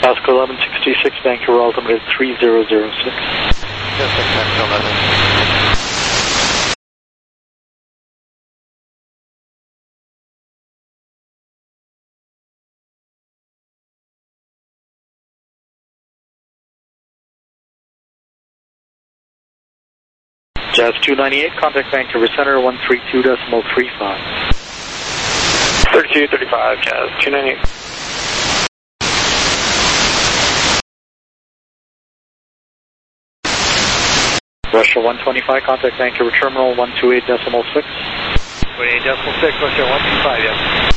Oscar 1166, Vancouver, altimeter 3006. Yes, times 11. Jazz 298, contact Vancouver Center 132.35. 3235, Jazz 298. Russia 125, contact Vancouver Terminal 128.6. 28.6, Russia 125, yes.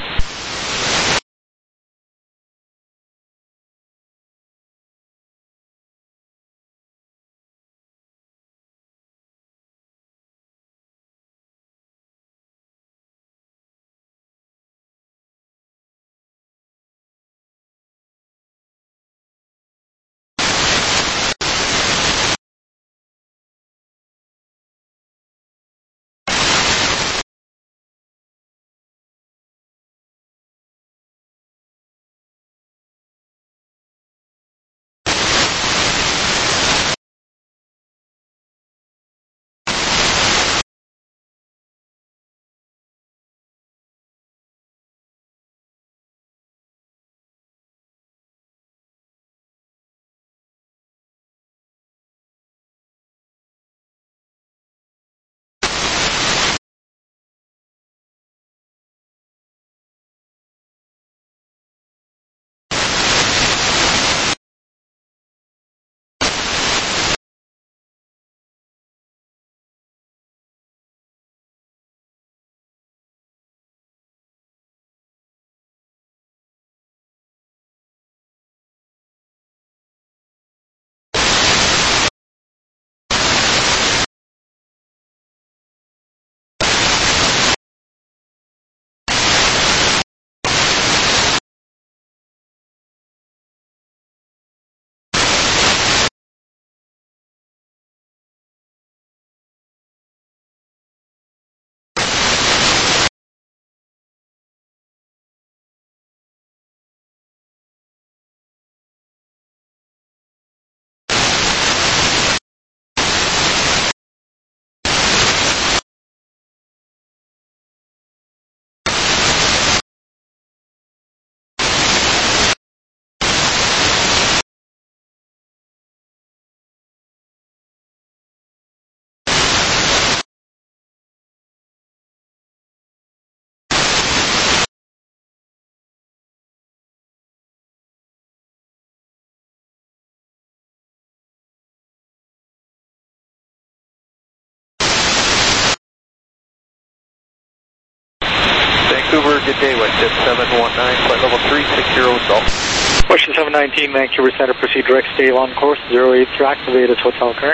Vancouver, good day, WestJet 719, flight level 360 Golf. Ocean 719, Vancouver Center, proceed direct, stay on course, 08 to activate its hotel current.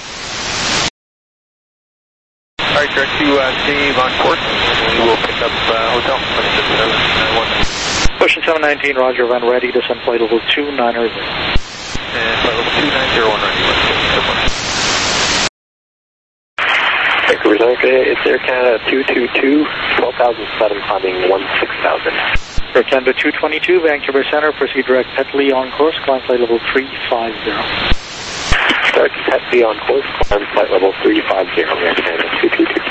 Alright, direct to stay on course, and we will pick up hotel. Ocean 719, Roger, van ready to send flight level 290. And flight level 2901 ready, WestJet 719. Vancouver Center, it's Air Canada 222, 12,007, climbing 16,000. Air Canada 222, Vancouver Center, proceed direct Petley on course, climb flight level 350. Start Petley on course, climb flight level 350, Air Canada 222.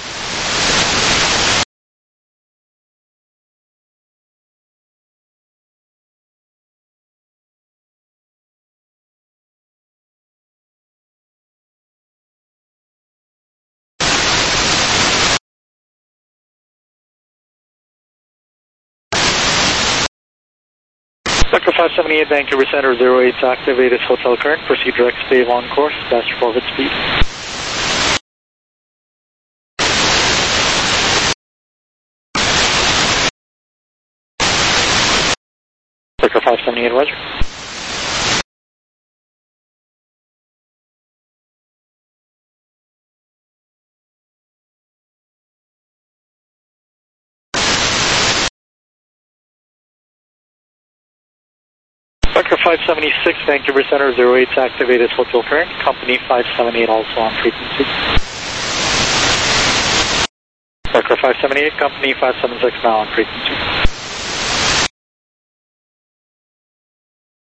Sector 578, Vancouver Center, 08 to activate its hotel current, proceed direct, stay on course, dash forward speed. Sector 578, Roger. Sector 576, Vancouver Center, 08 to activate its hotel current, company 578 also on frequency. Sector 578, company 576 now on frequency.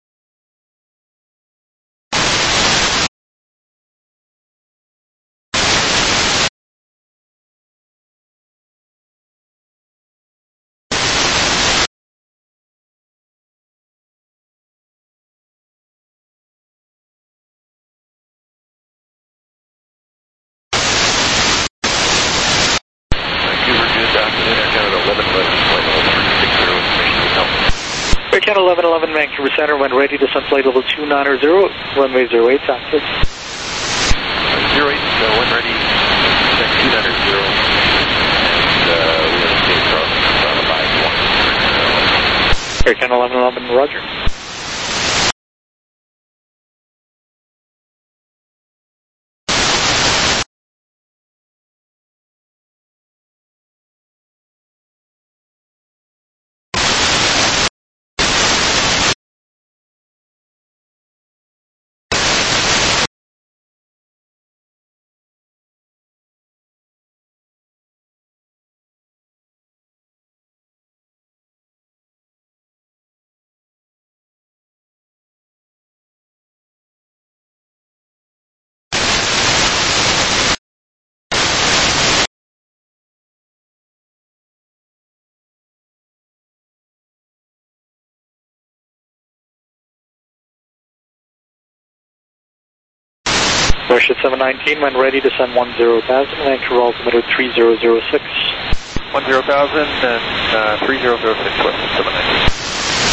Can 1111 Vancouver Center when ready to flight level 290, runway 08 active. 08, when ready, check 290, and we're going to stay across on the 5-1. Air Can 1111, roger. Bullshit 719 when ready to send 10,000, Vancouver altimeter 3006. 10,000 and 3006, question 719.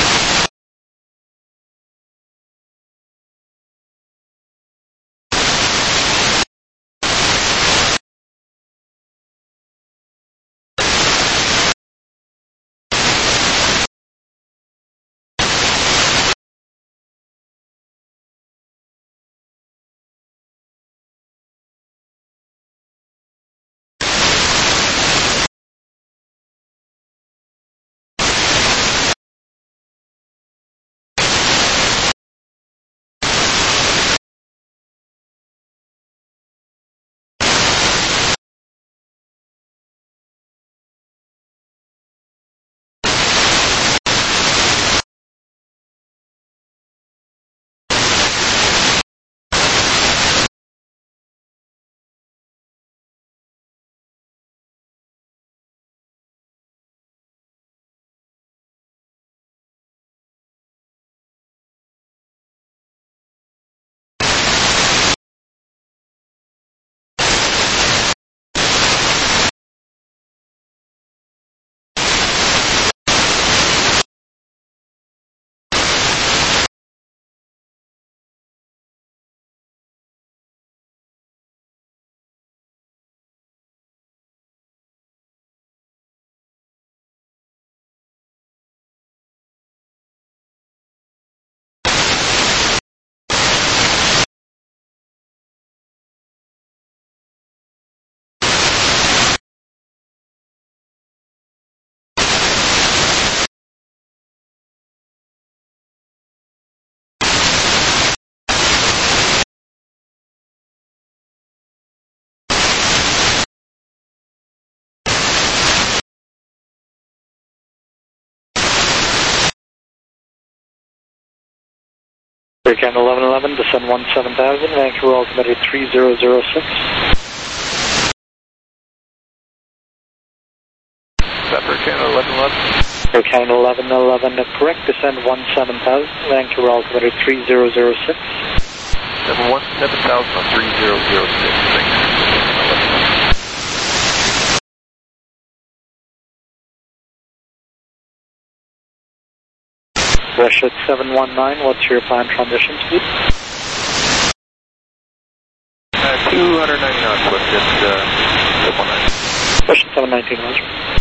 Air Can 1111 descend 17,000, Vancouver altimeter 3006. Air Can 1111. Air Can 1111, correct, descend 17,000, Vancouver altimeter 3006. 7,000 on 3006, thanks. Russia 719, what's your planned transition speed? 290 knots, question 719. Russia 719, roger.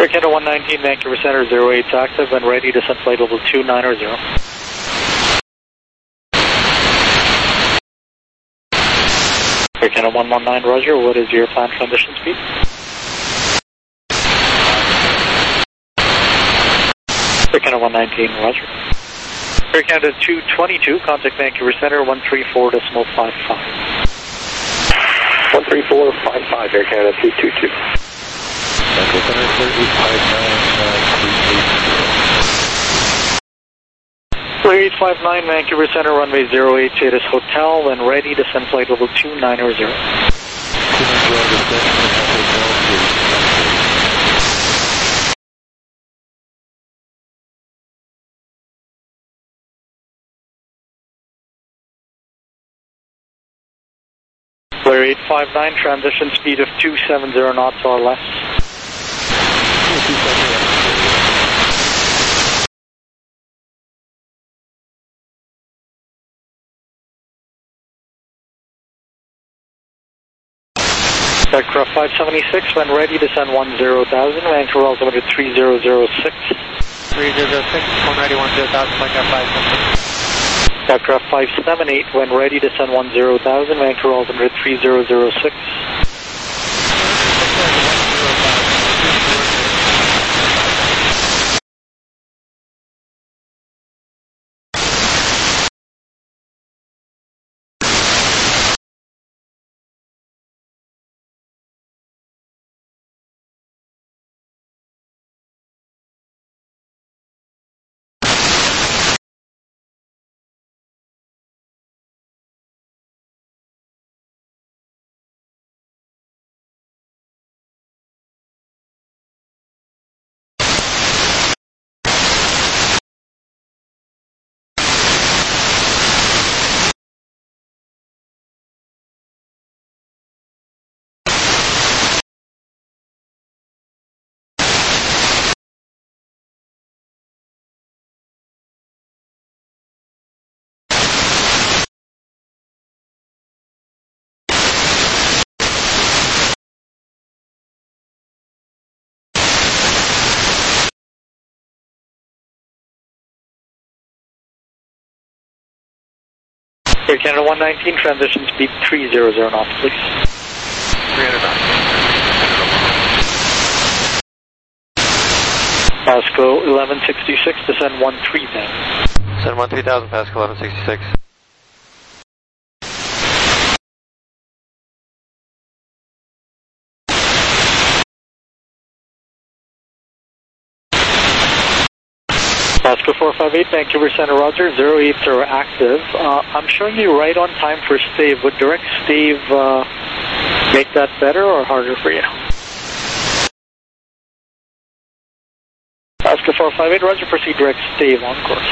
Air Canada 119, Vancouver Center, 08's active and ready to send flight level 290. Air Canada 119, Roger, what is your planned transition speed? Air Canada 119, Roger. Air Canada 222, contact Vancouver Center, 134.55. 134.55, Air Canada 222. Vancouver Center, 3859, 3859, Vancouver Center, runway 08, Tatus Hotel, when ready to send flight level 290. 290, Flare 859, transition speed of 270 knots or less. Aircraft 576, when ready to send 10,000, Vancouver altimeter 3006. 3006, when ready 10,000, Aircraft 576. Aircraft 578, when ready to send 10,000, Vancouver altimeter 3006. Air Canada 119, transition speed 300 knots, please. 300 knots. Pasco 1166, descend 13,000. Send 13,000, Pasco 1166. Pasco 458, Vancouver Center, Roger, 080 active. I'm showing you right on time for stave. Would direct stave make that better or harder for you? Pasco 458, Roger, proceed direct stave on course.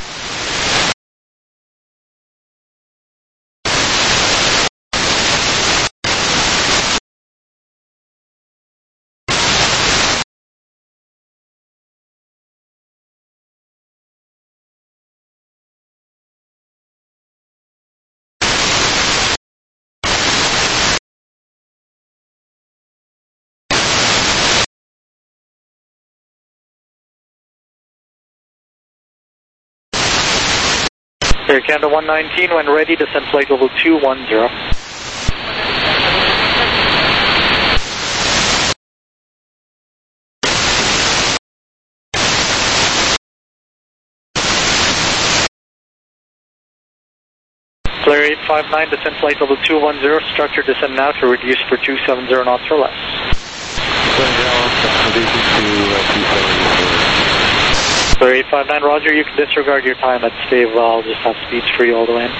Air Canada 119, when ready to send flight level 210. Flare 859, descend flight level 210, structure descend now to reduce for 270 knots or less. Flare 859, Roger, you can disregard your time at stave. I'll just have speeds free all the way in.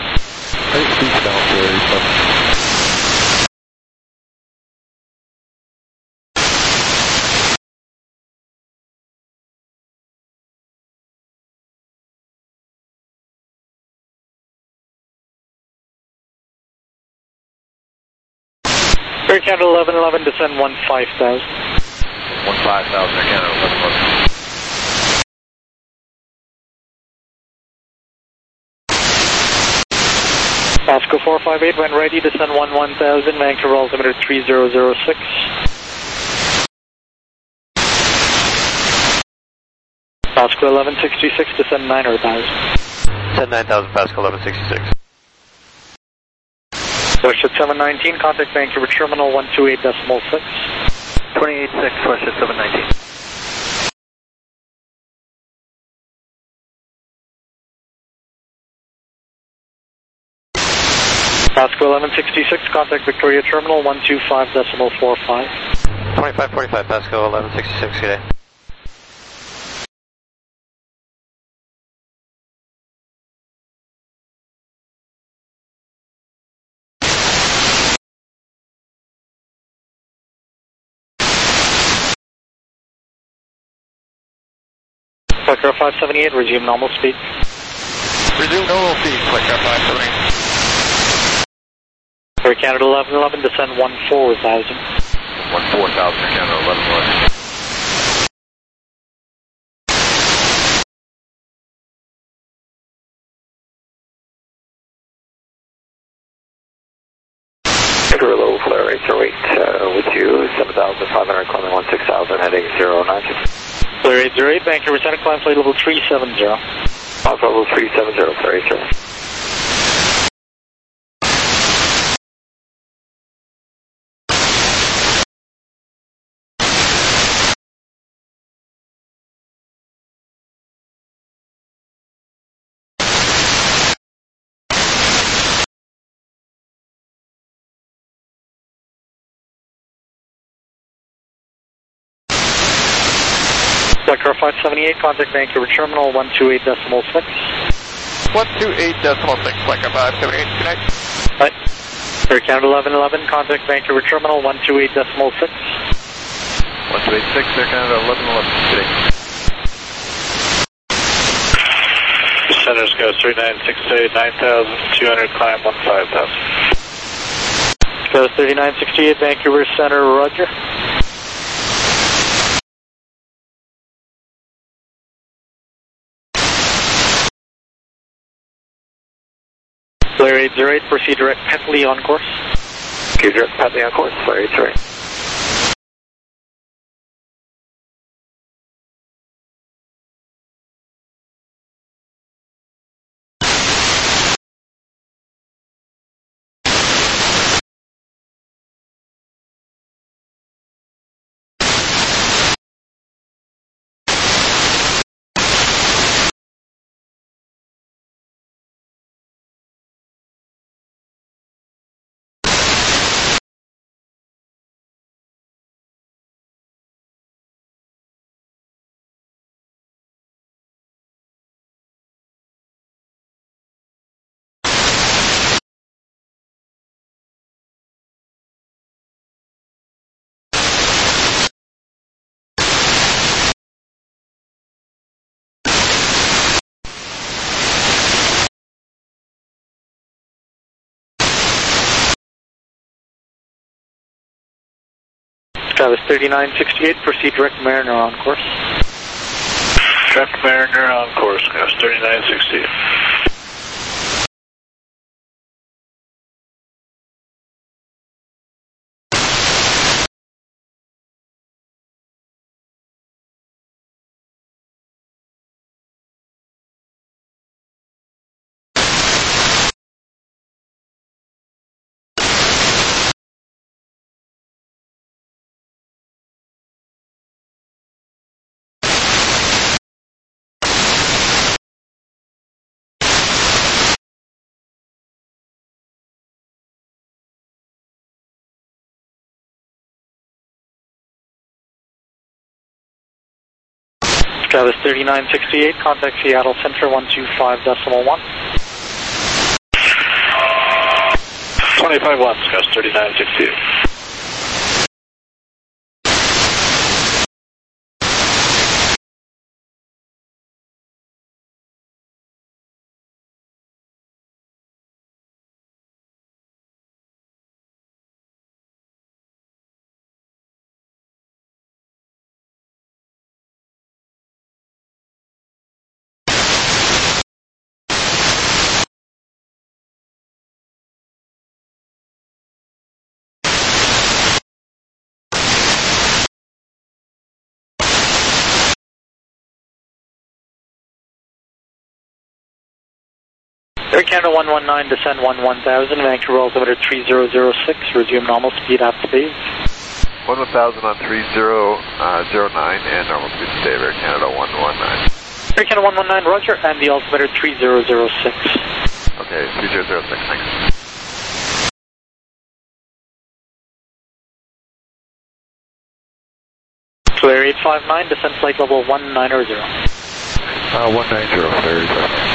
Air Canada 1111, descend 15,000. 15,000, Air Canada 1111. Pasco 458, when ready, descend 11,000, Vancouver altimeter 3006. Pascal 1166, descend 9 or 1,000. Send 9,000, Pascal 1166. WestJet 719, contact Vancouver Terminal 128.6. 286, WestJet 719. Pascal 1166, contact Victoria Terminal 125.45. 2545, Pascal 1166, good day. Flight Car 578, resume normal speed. Resume normal speed, Flight Car 578. Air Canada 1111, descend 14,000. 14,000, Air Canada 1111. Victor low flare rate 08 with you, 7,500 climbing 16,000, heading 090. Flare 808, Vancouver Center, climb flight level 370. Level 370, flare 808. Flight Car 578, contact Vancouver Terminal 128.6. 128.6, Flight Car 578, good night. Right. Air Canada 1111, contact Vancouver Terminal 128.6. 1286, Air Canada 1111, good day. Center's go 3968, 9,200, climb 15,000. Go 3968, Vancouver Center, roger. Flare 808, proceed direct Petley on course. Okay, direct Petley on course, flare 808. Travis 3968, proceed direct Mariner on course. Direct Mariner on course, goes 3968. Travis 3968, contact Seattle Center 125.1. 25 watts, goes 3968. Air Canada 119, descend 1000, Vancouver altimeter 3006, resume normal speed at Stave. 1000 on 3009 and normal speed Stave, Air Canada 119. Air Canada 119, roger, and the altimeter 3006. Okay, 3006, thanks. Clear 859, descend flight level 190. 190, Clear 859.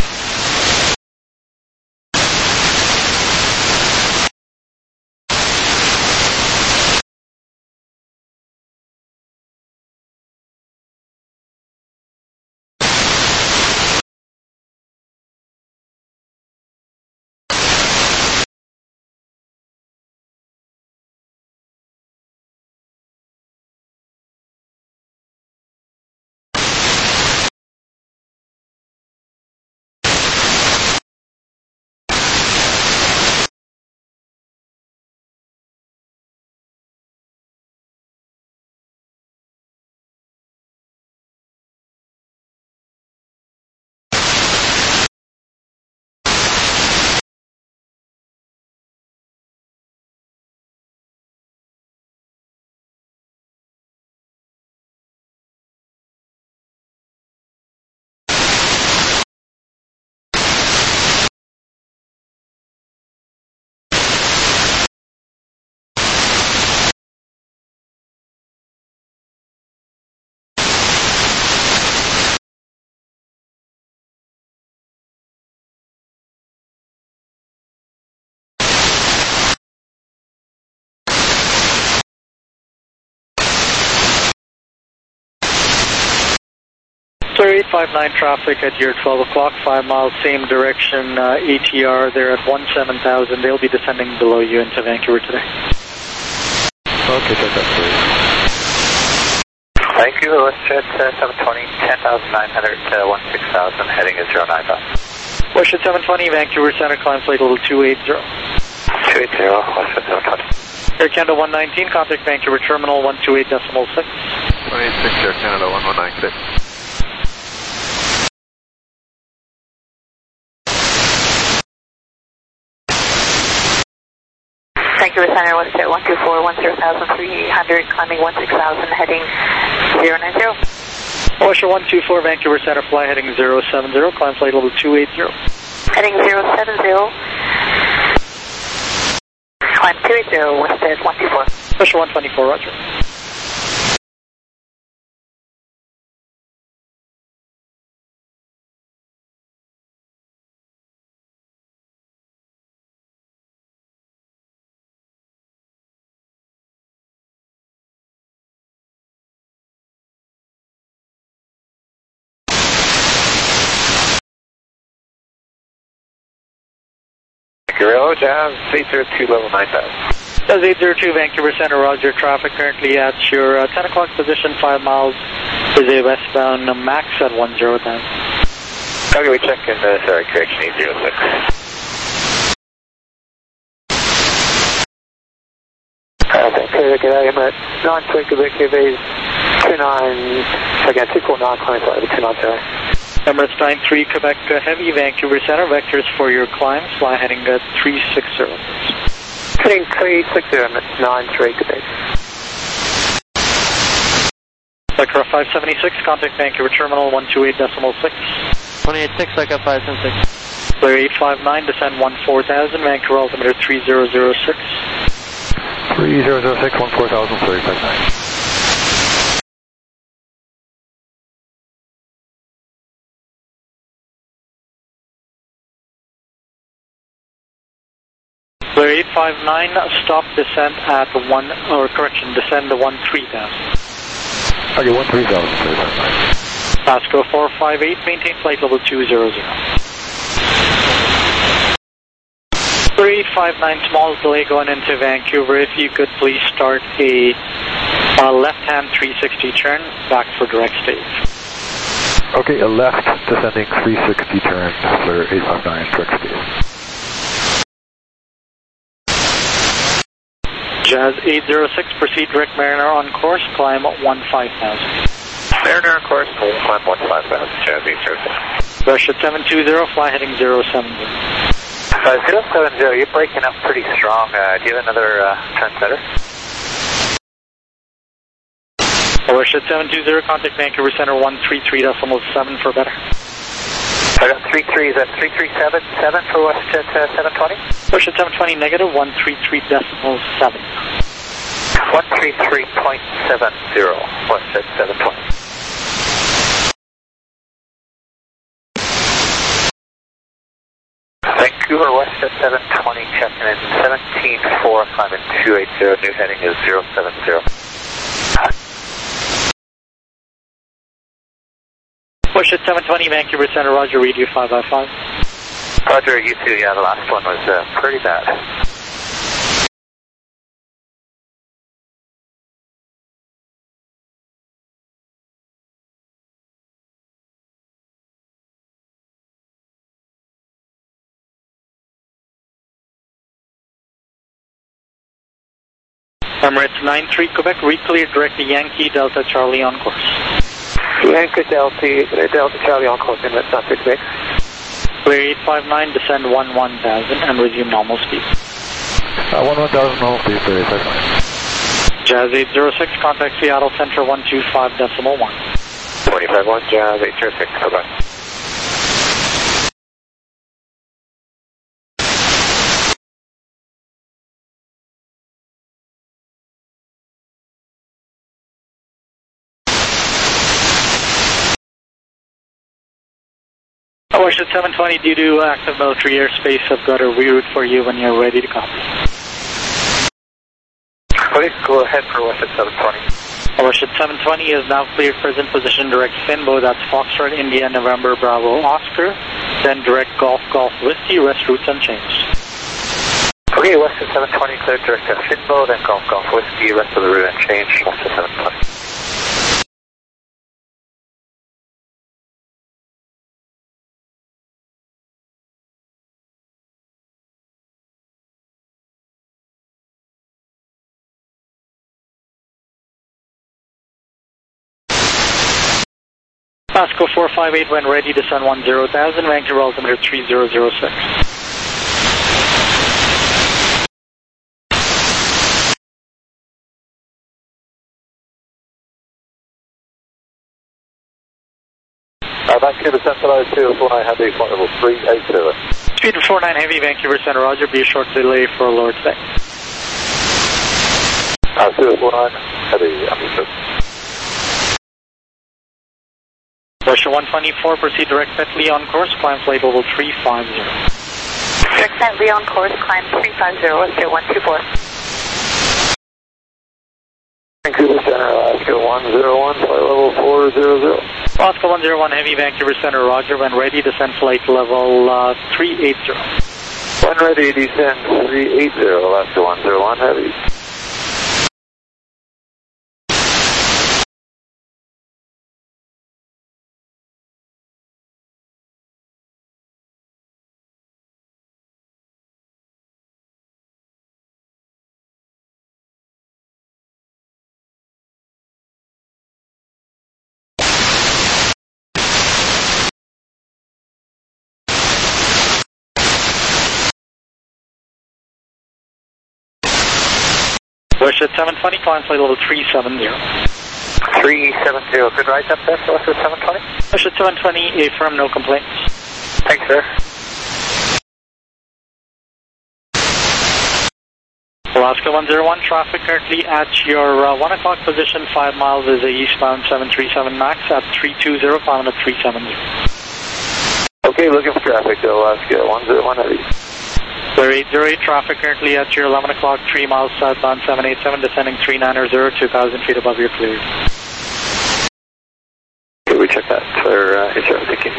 Clear 859 traffic at your 12 o'clock, 5 miles, same direction, ATR. They're at 17,000. They'll be descending below you into Vancouver today. Okay, that's great. Vancouver, WestJet 720, 10,900 to 16,000, heading at 095. WestJet 720, Vancouver Center, climb flight level 280. 280, WestJet 720. Air Canada 119, contact Vancouver Terminal 128.6. 186, Air Canada 1196. Vancouver Center, WestJet 124, 10,300, climbing 16,000, heading 090. WestJet 124, Vancouver Center, fly heading 070, climb flight level 280. Heading 070, climb 280, WestJet 124. WestJet 124, roger. Guerrero, Jazz 802, level 9000. Jazz 802, Vancouver Center, roger. Traffic currently at your 10 o'clock position, 5 miles, is a westbound max at 10,000. Okay, we check in, sorry, correction 806. Vancouver, g'day, I'm at 9 Quebec Airways 29, again, 249, climb flight level 290. Emirates 93, Quebec Heavy, Vancouver Center, vectors for your climb, fly heading at 360. Heading 360, I'm at 93, Quebec. Vector 576, contact Vancouver Terminal 128.6. 286, Vector 576. Clear 859, descend 14,000, Vancouver altimeter 3006. 3006, 14,000, 359. Clear 859, stop descent at descend to 13,000. Okay, 13,000, 359. Pasco 458, maintain flight level 200. Clear 859, small delay going into Vancouver. If you could please start a left-hand 360 turn back for direct stage. Okay, a left descending 360 turn, Clear 859, direct stage. Jazz 806, proceed direct Mariner on course, climb 15,000. Mariner course, climb 15,000, Jazz 806. Russia 720, fly heading 070. 070, you're breaking up pretty strong. Do you have another transmitter? Russia 720, contact Vancouver Center 133.7 for better. I got 33, is that 3377 for WestJet 720? Russia 720, negative 133.7. 133.70, WestJet 720. Vancouver WestJet 720, checking in 17.4, climbing 280, new heading is 070. WestJet 720, Vancouver Center, Roger, read you 5x5. Roger, you too, yeah, the last one was pretty bad. Emirates 93 Quebec, reclear direct to Yankee Delta Charlie on course. Yankee Delta Charlie on course, Emirates 93 Quebec. Clear 859, descend 11,000 and resume normal speed. 11,000 normal speed, clear 859. Jazz 806, contact Seattle Center 125.1. 25-1, Jazz 806, bye-bye. WestJet 720, due to active military airspace, I've got a reroute for you when you're ready to copy. Okay, go ahead for WestJet 720. WestJet 720 is now cleared present position direct Finbo, that's Foxtrot India November Bravo Oscar, then direct Golf Golf Whiskey, rest routes unchanged. Okay, WestJet 720 cleared direct to Finbo, then Golf Golf Whiskey, rest of the route unchanged, WestJet 720. Pasco 458 when ready, descend 10,000, Vancouver altimeter 3006. Vancouver Center, 249 Heavy, flight level 380. Speed 49 Heavy, Vancouver Center, Roger, be a short delay for lower today. 249 Heavy, understood. Russia 124, proceed direct Bentley on course, climb flight level 350. Direct Bentley on course, climb 350, WestJet 124. Vancouver Center, Alaska 101, flight level 400. Alaska 101 Heavy, Vancouver Center, Roger, when ready, descend flight level 380. When ready, descend 380, Alaska 101 Heavy. WestJet 720, climb flight level 370. 370, good ride up there for WestJet 720? WestJet 720, affirm, no complaints. Thanks, sir. Alaska 101, traffic currently at your 1 o'clock position, 5 miles is a eastbound 737 MAX at 320, climbing at 370. Okay, looking for traffic, Alaska 101 Heavy. Clear 808, traffic currently at your 11 o'clock, 3 miles southbound 787, descending 390, 2,000 feet above your clear. Okay, we check that for HR, thank you.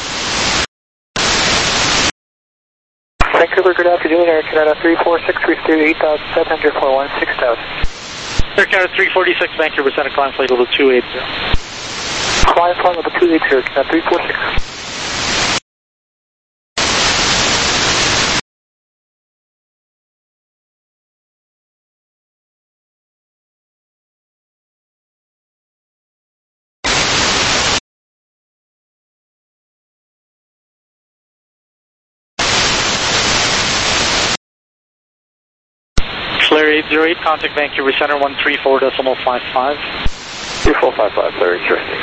Vancouver, good afternoon, Air Canada 346, receive 8,700 for 16,000. Air Canada 346, Vancouver Center, climb flight level 280. Climb flight level 280, Canada 346. 2808, contact Vancouver Center 134.55. 3455, sorry, interesting.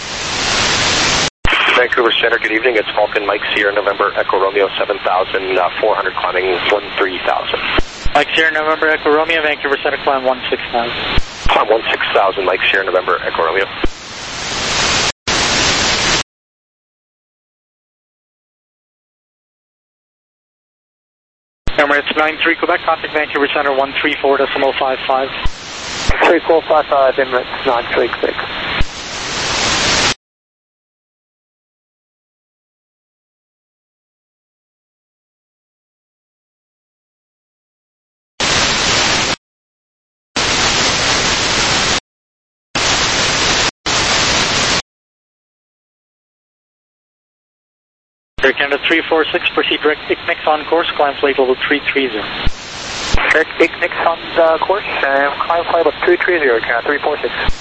Vancouver Center, good evening. It's Falcon Mike Sierra November Echo Romeo 7,400 climbing 13,000. Mike Sierra November Echo Romeo, Vancouver Center climb 16,000. Climb 16,000, Mike Sierra November Echo Romeo. Emirates 93 Quebec, contact Vancouver Center 134.55. 3455, Emirates 93 Quebec. Air Canada 346, proceed direct ICNIX on course, climb flight level 330. Direct ICNIX on course, climb flight level 330, Canada 346.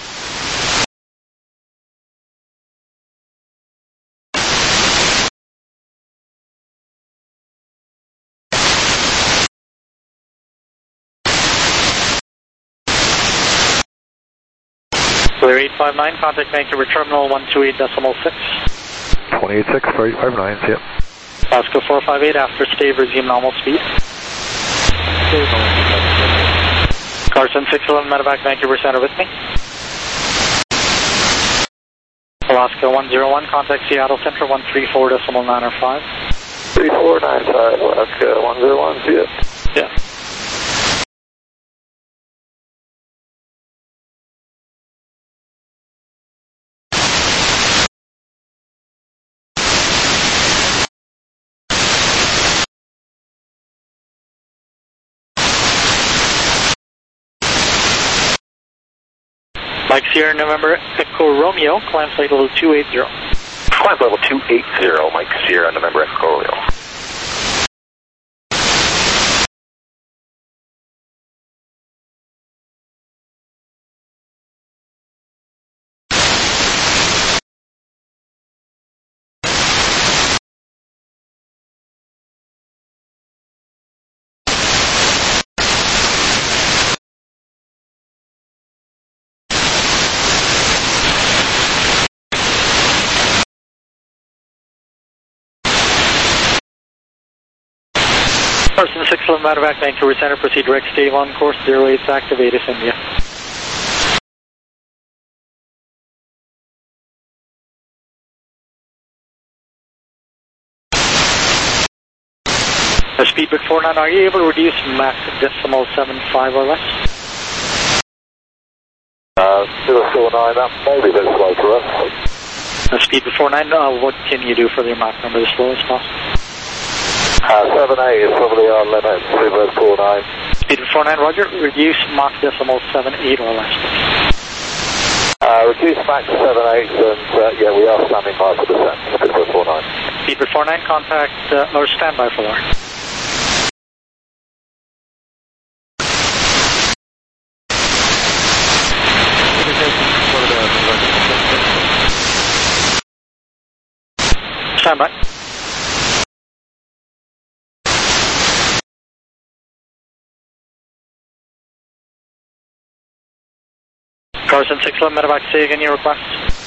Clear 859, contact Vancouver Terminal 128.6. 286 for 859, see ya. Oscar 458, after stave, resume normal speed. Carson 611, medevac Vancouver Center with me. Alaska 101, contact Seattle Center 134.905. 3495, Alaska 101, see ya. Yeah. Mike Sierra November Echo Romeo, climb flight level 280. Climb level 280, Mike Sierra November Echo Romeo. Person 611, medevac Vancouver Center, proceed direct stave on course 08 activate is India. Speedbird 49, are you able to reduce Mach decimal 75 or less? 049, that may be a bit slow for us. Speedbird 49, what can you do for the Mach number as slow as possible? 78 is probably our limit, Speedbird 49. Speedbird 49, roger, reduce Mach decimal 78 or less. Reduce Mach to 78 and yeah, we are standing by for descent, Speedbird 49. Speedbird 49, contact, or standby for Lauren. Standby. Carson 611, medevac, say again your request.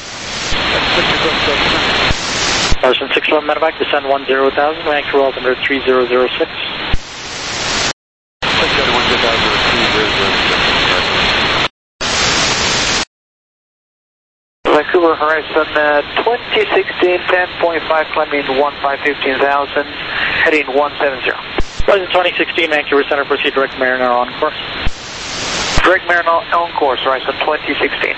Carson 611, medevac, descend 10,000, Vancouver altimeter 3006. Vancouver Horizon 2016, 10.5, climbing 15,000, heading 170. Horizon 2016, Vancouver Center, proceed direct Mariner on course. Direct Mariner on course, Horizon 2016.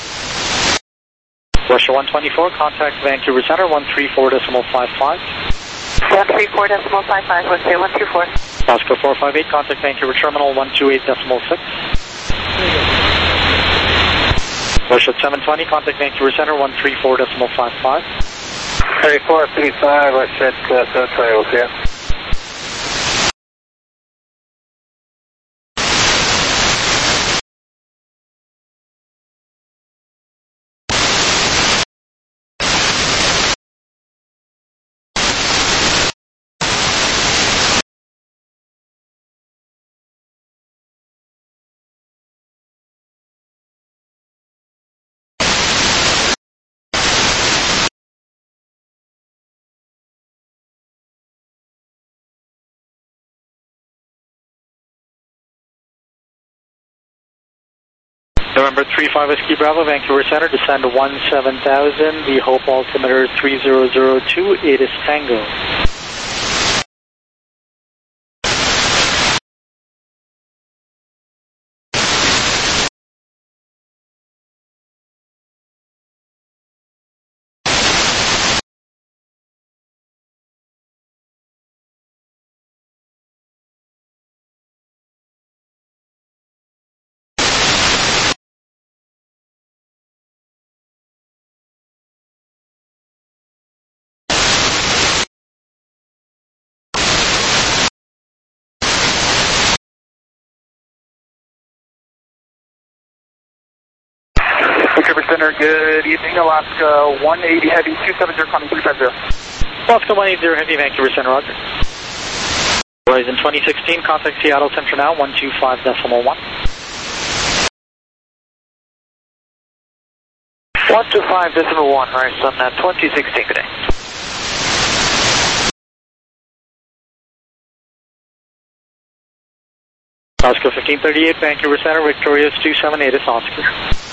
Russia 124, contact Vancouver Center 134.55. 134.55, let's say 124. Oscar 458, contact Vancouver Terminal 128.6. Russia 720, contact Vancouver Center 134.55. 3435, I said trails, yeah. November 35 Whiskey Bravo, Vancouver Center, descend to 17,000, the Hope altimeter 3002, 8 is Tango. Vancouver Center, good evening. Alaska 180 Heavy, 270 coming 350. Alaska 180 Heavy, Vancouver Center, roger. Horizon 2016, contact Seattle Center now, 125.1. 125.1, right, on 2016 today. Oscar 1538, Vancouver Center, Victorious 278 is Oscar.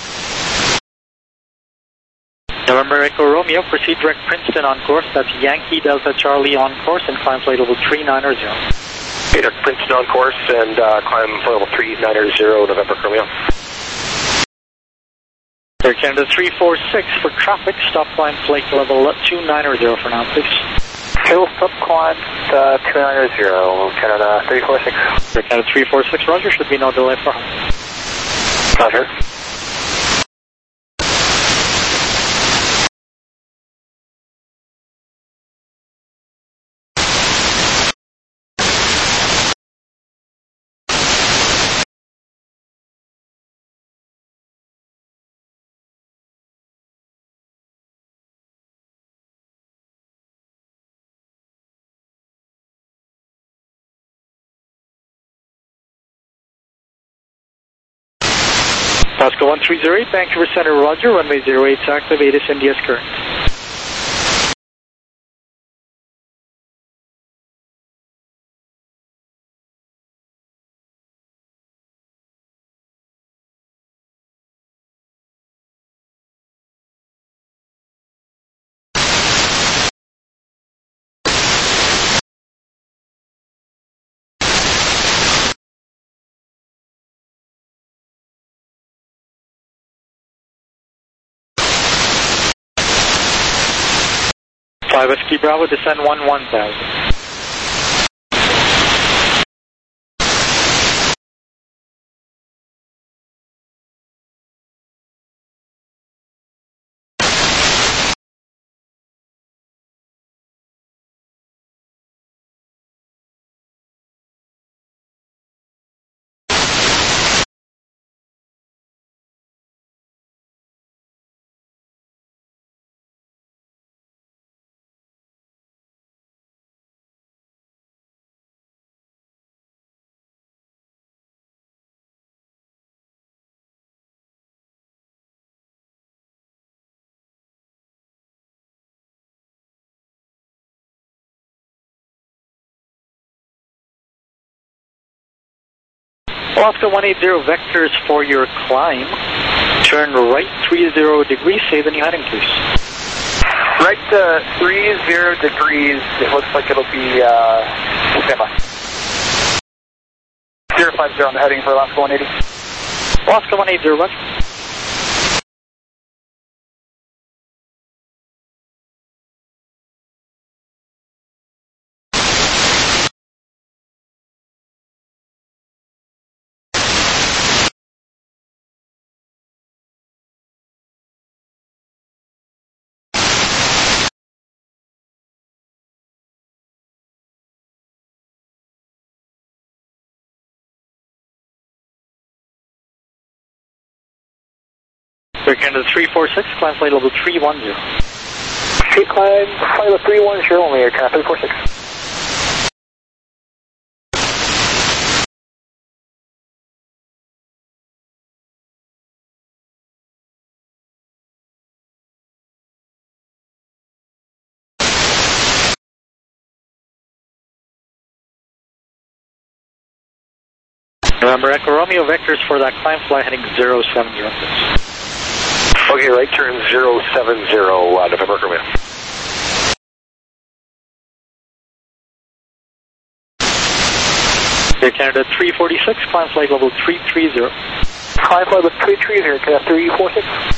November Echo Romeo, proceed direct Princeton on course, that's Yankee Delta Charlie on course and climb flight level 390. Direct Princeton on course and climb flight level 390, November Romeo. Air Canada 346 for traffic, stop climb flight level 290 for now, please. Hill stop climb 290, Canada 346. Air Canada 346, roger, should be no delay for Roger. Oscar 1308, Vancouver Center, roger, runway 08 active, 8 is India's current. Whiskey Bravo, descend 11,000. Alaska 180 vectors for your climb. Turn right 30 degrees, say the new heading please. Right 30 degrees, it looks like it'll be standby. 050 on the heading for Alaska 180. Alaska 180, roger. Air Canada 346, climb flight level 310. Climb flight level 310, only Air Canada 346. Remember, Echo Romeo vectors for that climb, fly heading 070. Okay, right turn 070, November Echo Romeo. Air Canada 346, climb flight level 330. Climb flight level 330, Canada 346.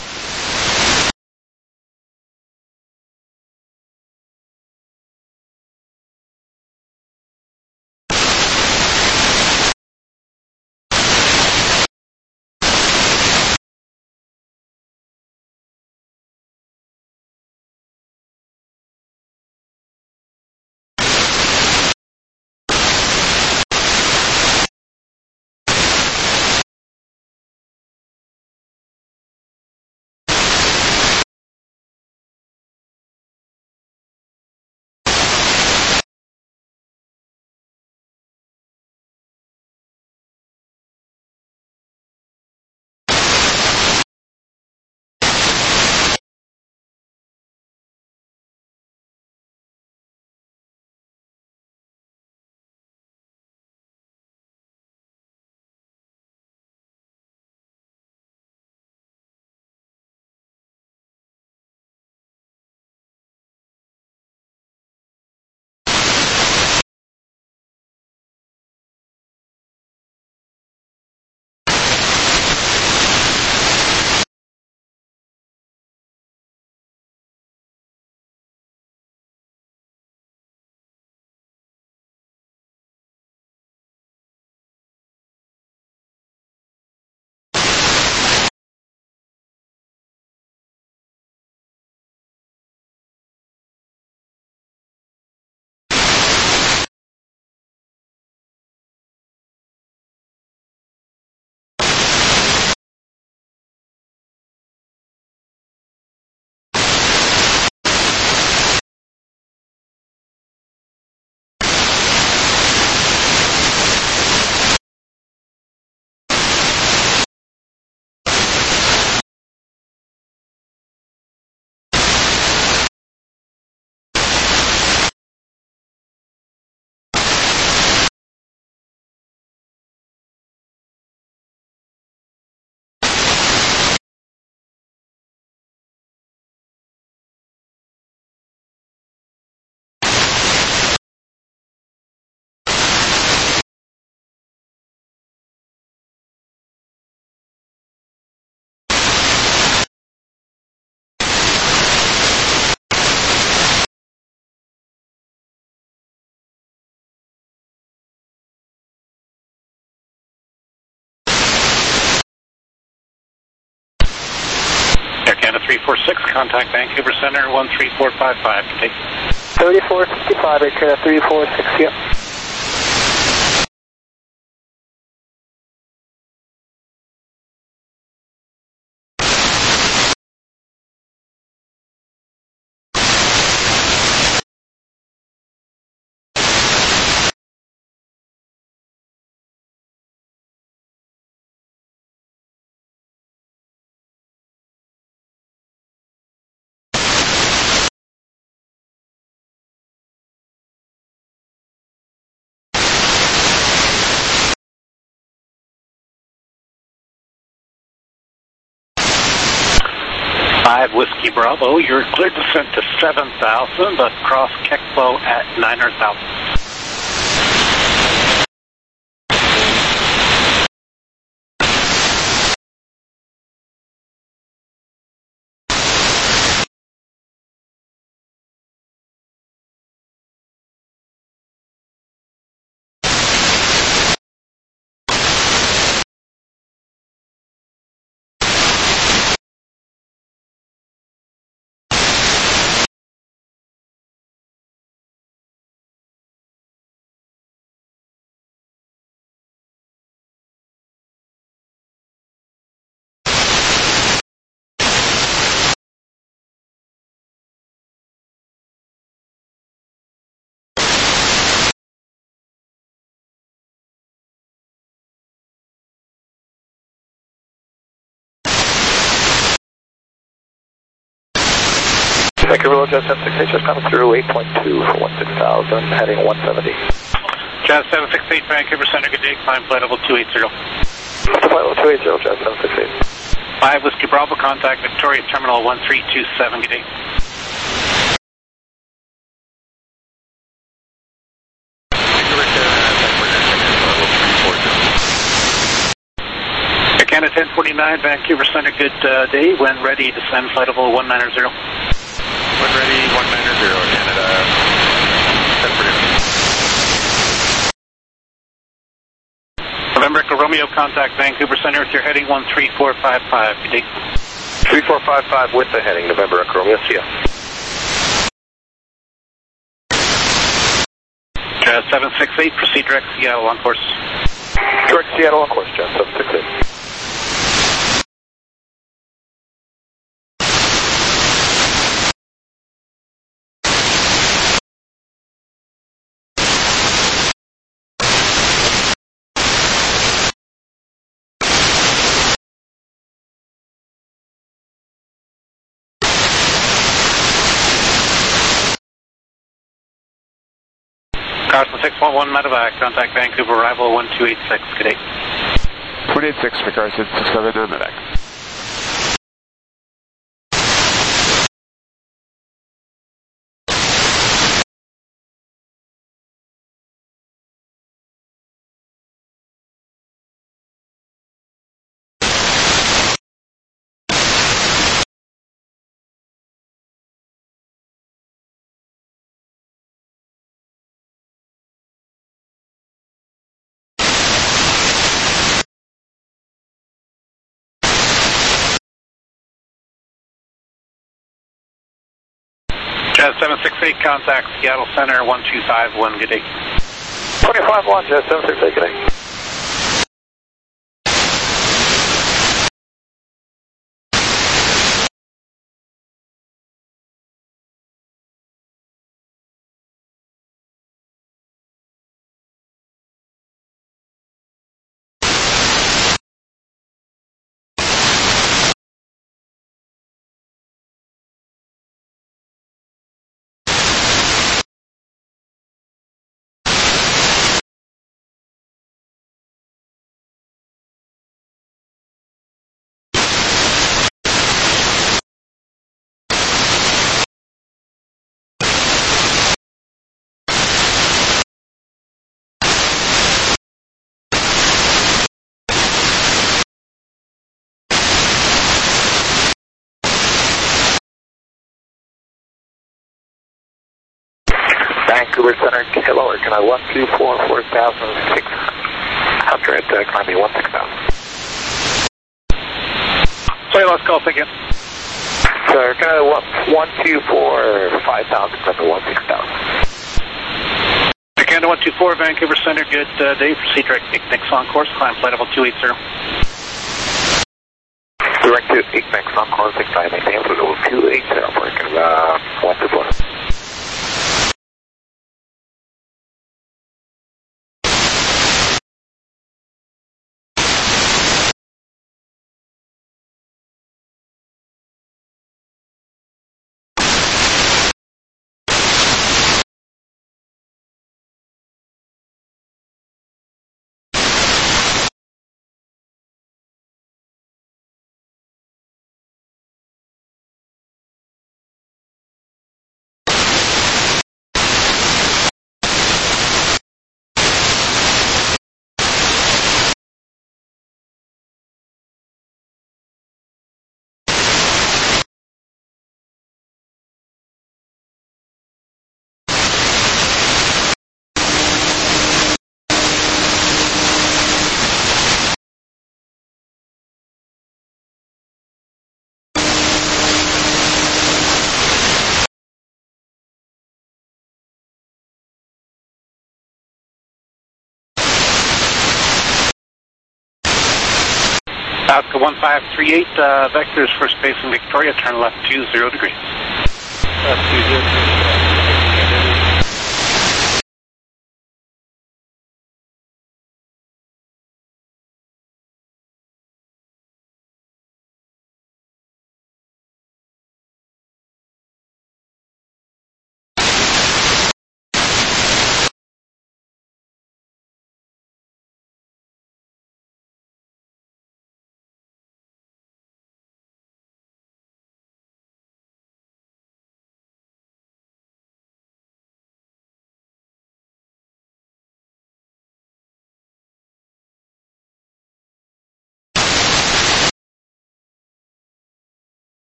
Air Canada 346, contact Vancouver Center 13455. Take 3465, Air Canada 346, yep. Whiskey Bravo, you're cleared descent to 7,000, but cross Kekpo at 900,000. Vancouver Low Jet 768, just coming through 8.2 for 16,000, heading 170. Jazz 768, Vancouver Center, good day. Climb flight level 280. Flight level 280, Jazz 768. 5 Whiskey Bravo, contact Victoria Terminal 1327, good day. Canada 1049, Vancouver Center, good day. When ready, descend flight level 190. When ready, 190, Canada 1049. November Echo Romeo, contact Vancouver Center with your heading 13455, good day. 3455 with the heading, November Echo Romeo, see ya. Jazz 768, proceed direct Seattle on course. Direct Seattle on course, Jazz 768. Carson 611 Medevac, contact Vancouver, arrival 1286, good day. 286 for Carson 679 Medevac. Jazz 768, contact Seattle Center 1251, good day. 25-1, Jazz 768, good day. Vancouver Center, Kilo, or can I 124, 4,600, climbing 16,000. Sorry, last call, again. Sir, can I 124, 5,000, climbing 16,000. Canada 124, Vancouver Center, good day. Proceed direct Ignex on course, climb flight level 280. Direct to Ignex on course, climb maintain flight level 280, working 124. Alaska 1538, vectors first base in Victoria, turn left 20 degrees. Left 20 degrees.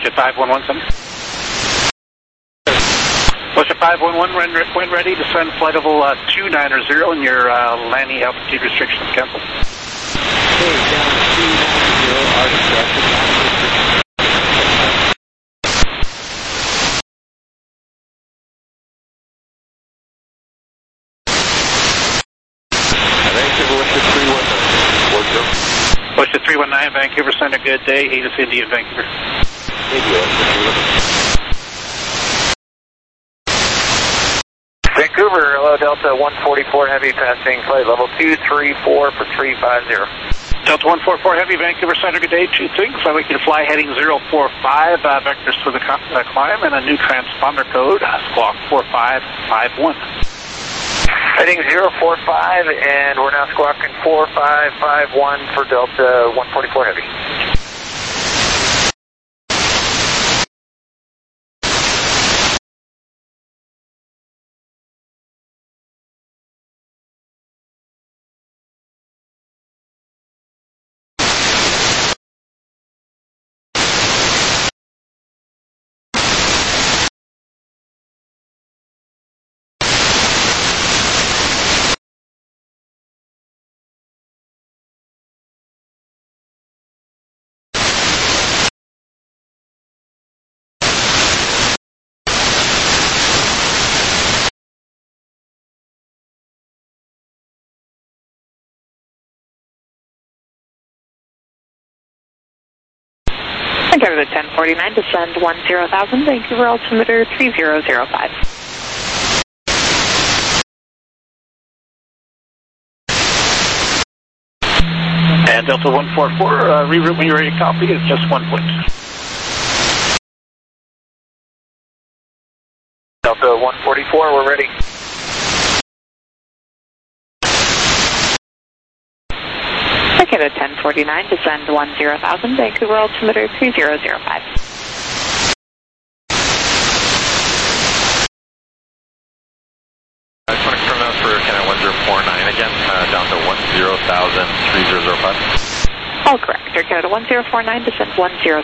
Bullshit 511, send. Bullshit 511, when ready, descend flight level 290 and your landing altitude restrictions canceled. Okay, down 290, our discretion, Bullshit 319, Vancouver Center, good day. Aegis India, Vancouver. Vancouver, hello, Delta 144 Heavy, passing flight level 234 for 350. Delta 144 Heavy, Vancouver Center, good day. Two things. I'd like you to fly heading 045, vectors for the climb, and a new transponder code, squawk 4551. Heading 045, and we're now squawking 4551 for Delta 144 Heavy. Canada 1049, descend 10,000, Vancouver altimeter 3005. And Delta 144, reroute when you're ready to copy, is just 1 point. Delta 144, we're ready. Canada 1049, descend 10,000, Vancouver altimeter 3005. I just want to confirm that for Canada 1049 again, down to 10,000, 3005. All correct. Air Canada 1049, descend 10,000.